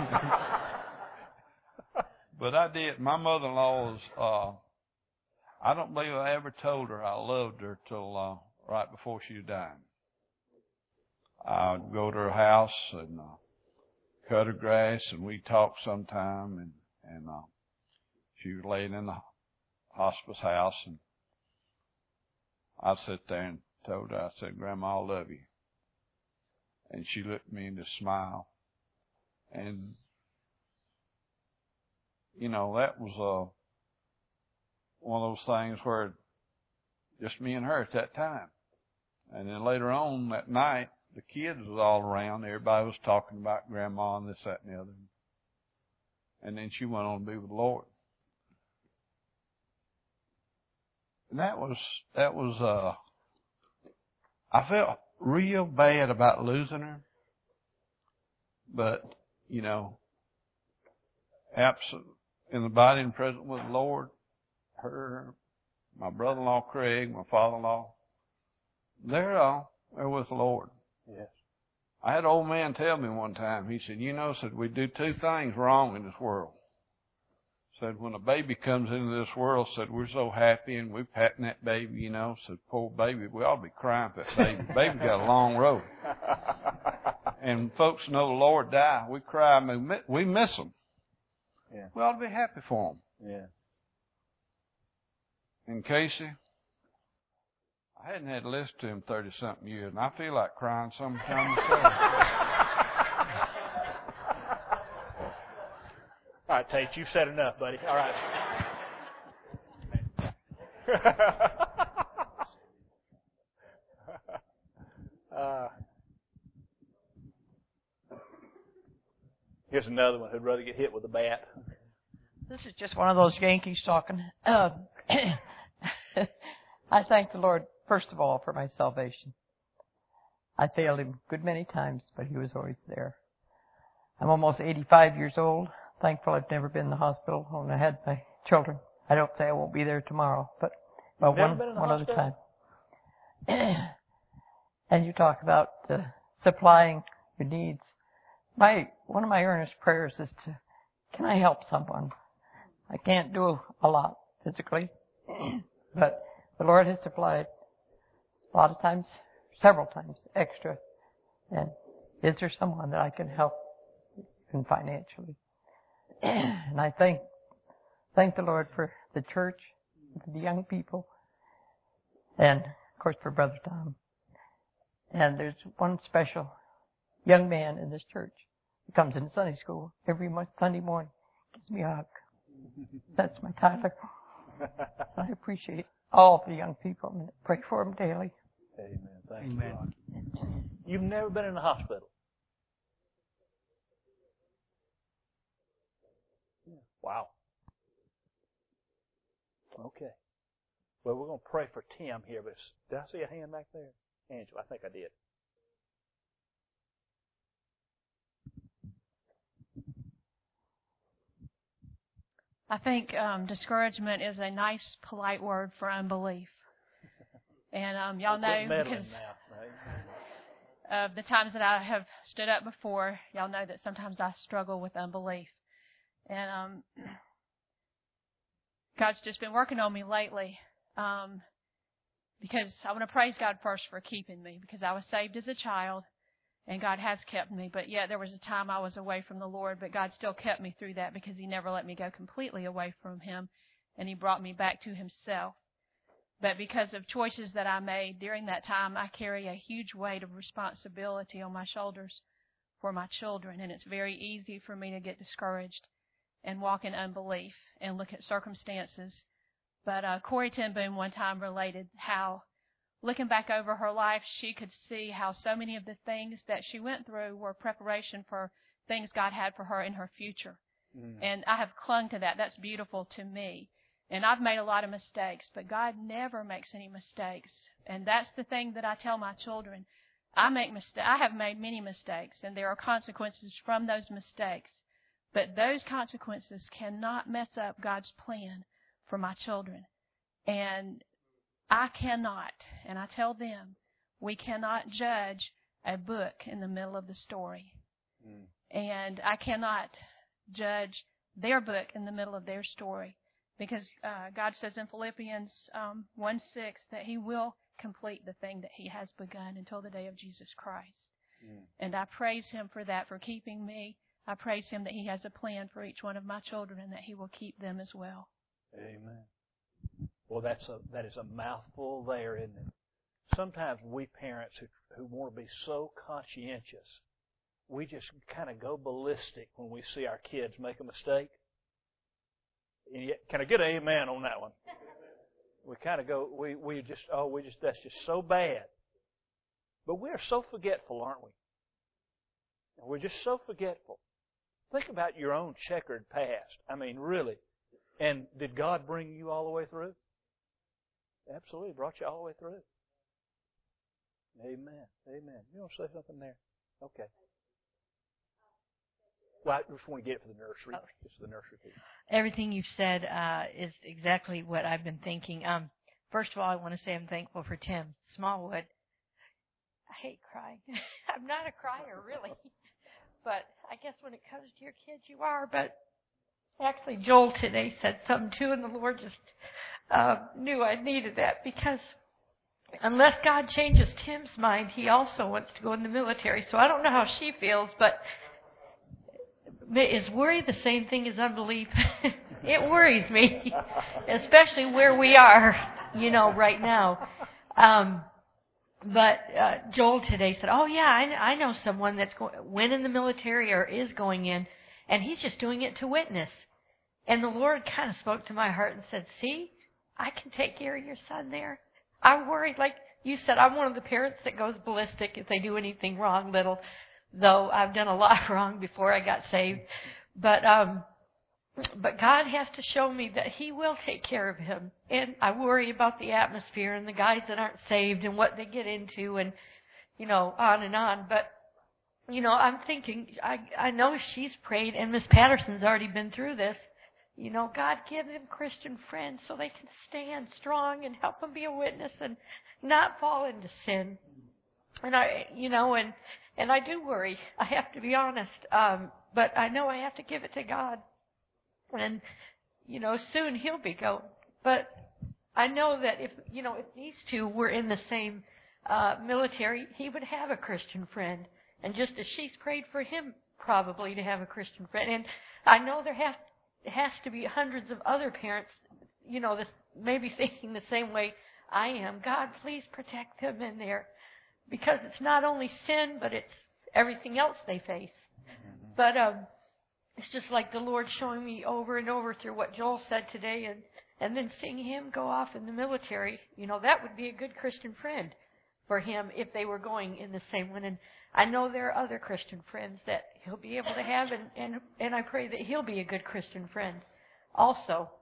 [SPEAKER 2] But I did. My mother-in-law was, I don't believe I ever told her I loved her till right before she was dying. I'd go to her house and cut her grass, and we'd talk sometime, and she was laying in the hospice house, and I'd sit there and told her, I said, Grandma, I love you. And she looked at me and just smiled. And, you know, that was one of those things where just me and her at that time. And then later on that night, the kids was all around. Everybody was talking about Grandma and this, that, and the other. And then she went on to be with the Lord. And that was, I felt real bad about losing her. But, you know, absent in the body and present with the Lord, her, my brother-in-law Craig, my father-in-law, they're with the Lord.
[SPEAKER 1] Yes.
[SPEAKER 2] I had an old man tell me one time, he said, you know, said, we do two things wrong in this world. Said, when a baby comes into this world, said, we're so happy and we're patting that baby, you know. Said, poor baby, we ought to be crying for that baby. Baby got a long road. And folks know the Lord die. We cry, I mean, we miss them.
[SPEAKER 1] Yeah.
[SPEAKER 2] We ought to be happy for them.
[SPEAKER 1] Yeah.
[SPEAKER 2] And Casey, I hadn't had to listen to him 30-something years, and I feel like crying sometimes myself.
[SPEAKER 1] All right, Tate, you've said enough, buddy. All right. Here's another one who'd rather get hit with a bat.
[SPEAKER 3] This is just one of those Yankees talking. I thank the Lord, first of all, for my salvation. I failed Him a good many times, but He was always there. I'm almost 85 years old. Thankful I've never been in the hospital when I had my children. I don't say I won't be there tomorrow, but one other time. And you talk about supplying your needs. One of my earnest prayers is can I help someone? I can't do a lot physically, but the Lord has supplied a lot of times, several times extra. And is there someone that I can help even financially? And I thank the Lord for the church, for the young people, and of course for Brother Tom. And there's one special young man in this church who comes into Sunday school every Sunday morning, gives me a hug. That's my Tyler. I appreciate all the young people and pray for them daily.
[SPEAKER 1] Amen. Thank you, God. You've never been in the hospital? Wow. Okay. Well, we're going to pray for Tim here, but did I see a hand back there? Angela, I think I did.
[SPEAKER 10] I think discouragement is a nice, polite word for unbelief. And y'all know, because of the times that I have stood up before, y'all know that sometimes I struggle with unbelief. And God's just been working on me lately, because I want to praise God first for keeping me, because I was saved as a child, and God has kept me. But yet there was a time I was away from the Lord, but God still kept me through that because He never let me go completely away from Him, and He brought me back to Himself. But because of choices that I made during that time, I carry a huge weight of responsibility on my shoulders for my children, and it's very easy for me to get discouraged and walk in unbelief and look at circumstances. But Corrie ten Boom one time related how, looking back over her life, she could see how so many of the things that she went through were preparation for things God had for her in her future. And I have clung to that. That's beautiful to me. And I've made a lot of mistakes, but God never makes any mistakes. And that's the thing that I tell my children. I have made many mistakes, and there are consequences from those mistakes. But those consequences cannot mess up God's plan for my children. And I cannot, and I tell them, we cannot judge a book in the middle of the story. And I cannot judge their book in the middle of their story. Because God says in Philippians 1:6 that He will complete the thing that He has begun until the day of Jesus Christ. And I praise Him for that, for keeping me. I praise Him that He has a plan for each one of my children and that He will keep them as well.
[SPEAKER 1] Amen. Well, that is a mouthful there, isn't it? Sometimes we parents who want to be so conscientious, we just kind of go ballistic when we see our kids make a mistake. Can I get an amen on that one? We kind of go, that's just so bad. But we are so forgetful, aren't we? We're just so forgetful. Think about your own checkered past. I mean, really. And did God bring you all the way through? Absolutely, brought you all the way through. Amen. Amen. You want to say something there? Okay. Well, I just want to get it for the nursery. It's the nursery people.
[SPEAKER 4] Everything you've said is exactly what I've been thinking. First of all, I want to say I'm thankful for Tim Smallwood. I hate crying. I'm not a crier, really. But I guess when it comes to your kids, you are. But actually, Joel today said something too, and the Lord just knew I needed that, because unless God changes Tim's mind, he also wants to go in the military. So I don't know how she feels, but is worry the same thing as unbelief? It worries me, especially where we are, right now. But Joel today said, "Oh yeah, I know someone that's went in the military or is going in, and he's just doing it to witness." And the Lord kind of spoke to my heart and said, "See, I can take care of your son there." I'm worried, like you said, I'm one of the parents that goes ballistic if they do anything wrong, though I've done a lot wrong before I got saved. But God has to show me that He will take care of him. And I worry about the atmosphere and the guys that aren't saved and what they get into and, on and on. But, I'm thinking, I know she's prayed, and Miss Patterson's already been through this. God, give them Christian friends so they can stand strong and help them be a witness and not fall into sin. And and I do worry. I have to be honest. But I know I have to give it to God. And, soon He'll be gone. But I know that if these two were in the same military, he would have a Christian friend. And just as she's prayed for him probably to have a Christian friend. And I know there has to be hundreds of other parents, maybe thinking the same way I am. God, please protect them in there. Because it's not only sin, but it's everything else they face. But it's just like the Lord showing me over and over through what Joel said today, and then seeing him go off in the military. That would be a good Christian friend. for him if they were going in the same one. And I know there are other Christian friends that he'll be able to have, and I pray that he'll be a good Christian friend. Also,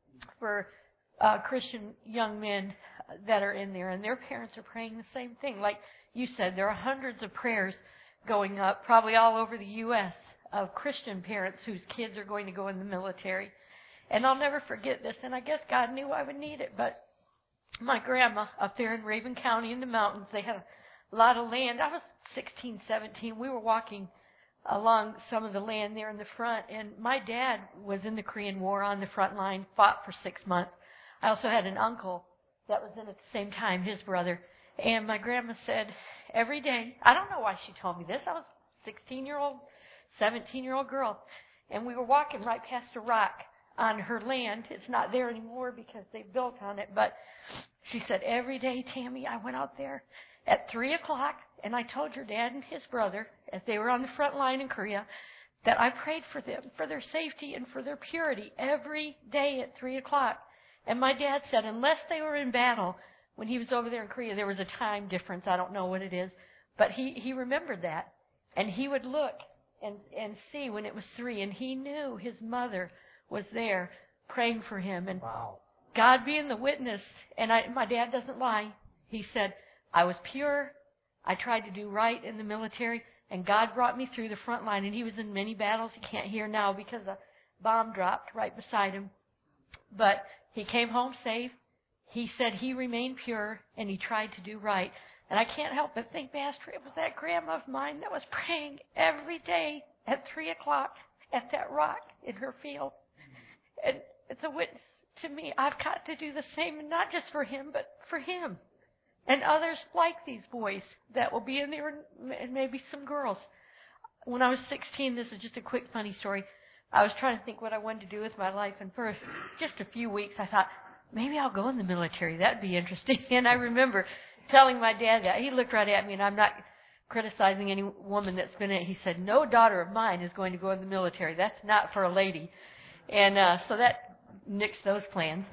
[SPEAKER 4] for Christian young men that are in there, and their parents are praying the same thing. Like you said, there are hundreds of prayers going up, probably all over the U.S., of Christian parents whose kids are going to go in the military. And I'll never forget this, and I guess God knew I would need it, but my grandma up there in Raven County in the mountains, they had a lot of land. I was 16, 17. We were walking along some of the land there in the front, and my dad was in the Korean War on the front line, fought for 6 months. I also had an uncle that was in at the same time, his brother. And my grandma said every day, I don't know why she told me this, I was a 16-year-old, 17-year-old girl, and we were walking right past a rock on her land. It's not there anymore because they built on it, but she said, every day, Tammy, I went out there at 3 o'clock, and I told your dad and his brother, as they were on the front line in Korea, that I prayed for them, for their safety and for their purity every day at 3 o'clock. And my dad said, unless they were in battle, when he was over there in Korea, there was a time difference. I don't know what it is. But he remembered that. And he would look and see when it was 3. And he knew his mother was there praying for him. And wow. God being the witness, and my dad doesn't lie. He said, I was pure. I tried to do right in the military. And God brought me through the front line. And he was in many battles. He can't hear now because a bomb dropped right beside him. But he came home safe. He said he remained pure, and he tried to do right. And I can't help but think, Pastor, it was that grandma of mine that was praying every day at 3 o'clock at that rock in her field. And it's a witness to me. I've got to do the same, and not just for him, but for him. And others like these boys that will be in there, and maybe some girls. When I was 16, this is just a quick funny story, I was trying to think what I wanted to do with my life, and for just a few weeks I thought, maybe I'll go in the military. That'd be interesting. And I remember telling my dad that. He looked right at me, and I'm not criticizing any woman that's been in it. He said, no daughter of mine is going to go in the military. That's not for a lady. And so that nixed those plans.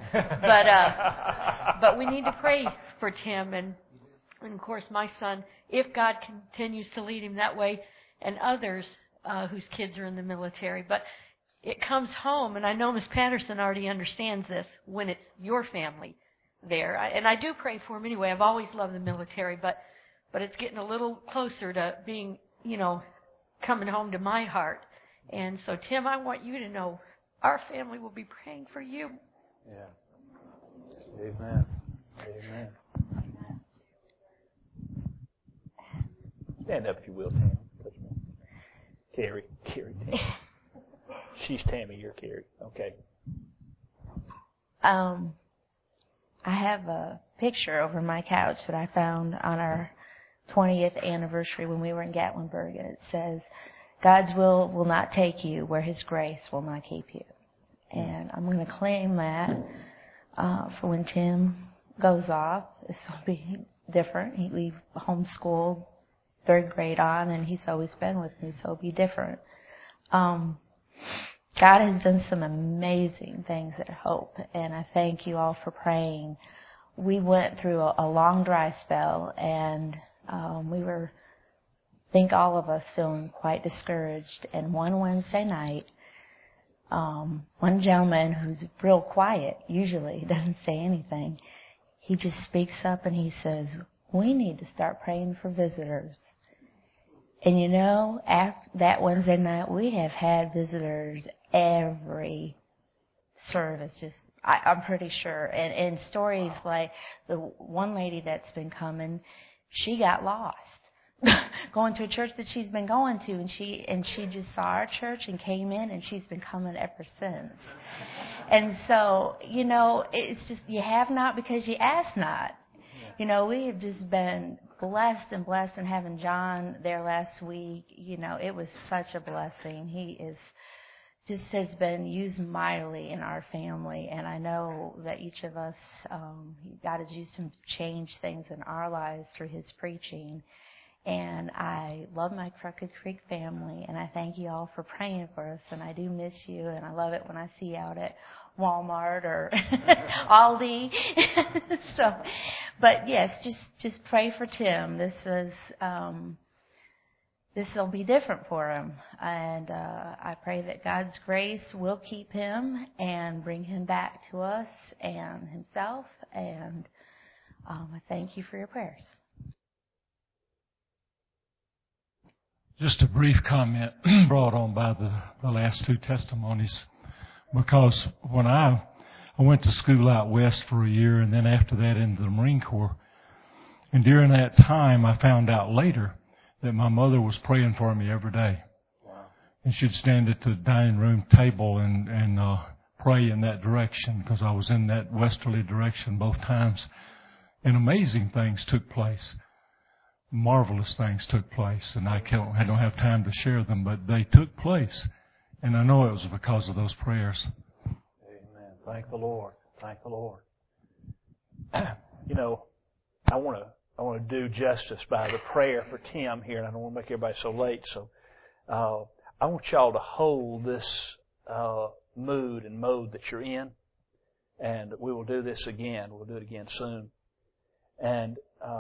[SPEAKER 4] But we need to pray for Tim and of course my son, if God continues to lead him that way, and others whose kids are in the military. But it comes home, and I know Miss Patterson already understands this, when it's your family there. And I do pray for him anyway. I've always loved the military, but it's getting a little closer to being, coming home to my heart. And so, Tim, I want you to know our family will be praying for you.
[SPEAKER 5] Yeah. Amen. Amen. Stand up if you will, Tam. Carrie, Tammy. She's Tammy, you're Carrie. Okay.
[SPEAKER 6] I have a picture over my couch that I found on our 20th anniversary when we were in Gatlinburg, and it says, God's will not take you where His grace will not keep you. And I'm going to claim that for when Tim goes off. This will be different. He homeschooled 3rd grade on, and he's always been with me, so it'll be different. God has done some amazing things at Hope, and I thank you all for praying. We went through a long dry spell, and we were, I think all of us, feeling quite discouraged. And one Wednesday night, one gentleman who's real quiet, usually doesn't say anything, he just speaks up and he says, we need to start praying for visitors. And after that Wednesday night, we have had visitors every service, I'm pretty sure. And stories like the one lady that's been coming, she got lost going to a church that she's been going to, and she just saw our church and came in, and she's been coming ever since. And so, it's just, you have not because you ask not. We have just been blessed and having John there last week, it was such a blessing. He has been used mightily in our family, and I know that each of us, God has used him to change things in our lives through his preaching. And I love my Crooked Creek family, and I thank you all for praying for us, and I do miss you, and I love it when I see you out at Walmart or Aldi. But yes, just pray for Tim. This will be different for him, and I pray that God's grace will keep him and bring him back to us and himself. And I thank you for your prayers.
[SPEAKER 14] Just a brief comment brought on by the last two testimonies, because when I went to school out west for a year, and then after that into the Marine Corps, and during that time I found out later that my mother was praying for me every day. Wow. And she'd stand at the dining room table and pray in that direction, because I was in that westerly direction both times. And amazing things took place. Marvelous things took place, and I don't have time to share them, but they took place, and I know it was because of those prayers.
[SPEAKER 5] Amen. Thank the Lord. Thank the Lord. You know, I want to do justice by the prayer for Tim here, and I don't want to make everybody so late. So I want y'all to hold this mood and mode that you're in, and we will do this again. We'll do it again soon. And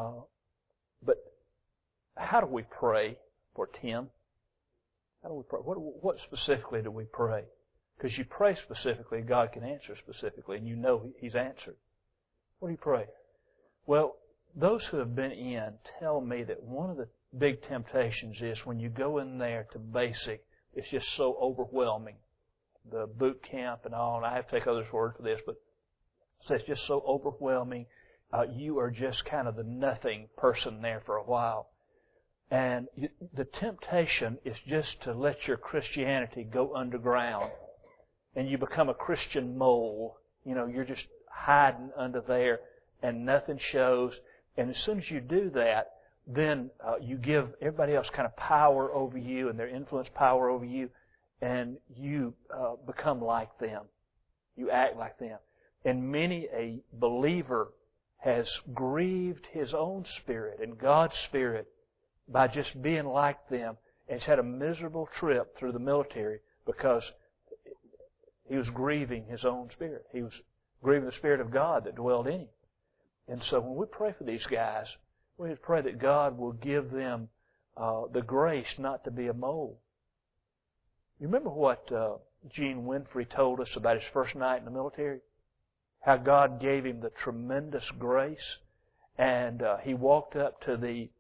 [SPEAKER 5] but how do we pray for Tim? How do we pray? What specifically do we pray? Because you pray specifically, God can answer specifically, and you know He's answered. What do you pray? Well, those who have been in tell me that one of the big temptations is when you go in there to basic, it's just so overwhelming. The boot camp and all, and I have to take others' word for this, but it's just so overwhelming. You are just kind of the nothing person there for a while. And the temptation is just to let your Christianity go underground, and you become a Christian mole. You know, you're just hiding under there, and nothing shows. And as soon as you do that, then you give everybody else kind of power over you, and their influence power over you, and you become like them. You act like them. And many a believer has grieved his own spirit and God's Spirit by just being like them, and he's had a miserable trip through the military because he was grieving his own spirit. He was grieving the Spirit of God that dwelled in him. And so when we pray for these guys, we just pray that God will give them the grace not to be a mole. You remember what Gene Winfrey told us about his first night in the military? How God gave him the tremendous grace, and he walked up to the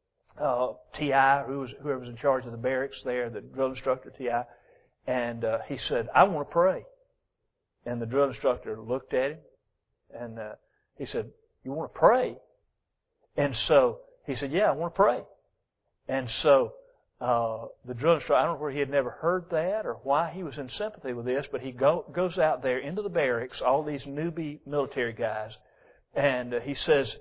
[SPEAKER 5] TI, whoever was in charge of the barracks there, the drill instructor TI, and he said, "I want to pray." And the drill instructor looked at him, and he said, "You want to pray?" And so he said, "Yeah, I want to pray." And so the drill instructor, I don't know where he had never heard that or why he was in sympathy with this, but he goes out there into the barracks, all these newbie military guys, and he says,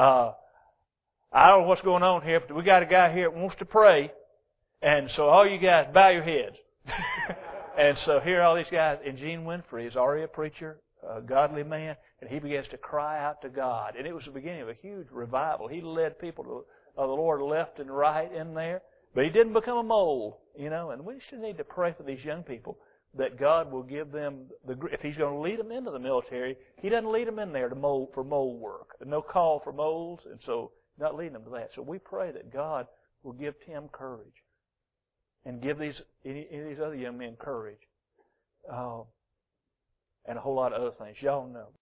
[SPEAKER 5] "I don't know what's going on here, but we got a guy here that wants to pray, and so all you guys bow your heads." And so here are all these guys, and Gene Winfrey is already a preacher, a godly man, and he begins to cry out to God. And it was the beginning of a huge revival. He led people to the Lord left and right in there, but he didn't become a mole, you know. And we should need to pray for these young people that God will give them if He's going to lead them into the military, He doesn't lead them in there for mole work. There's no call for moles, and so not leading them to that. So we pray that God will give Tim courage and give any of these other young men courage, and a whole lot of other things. Y'all know.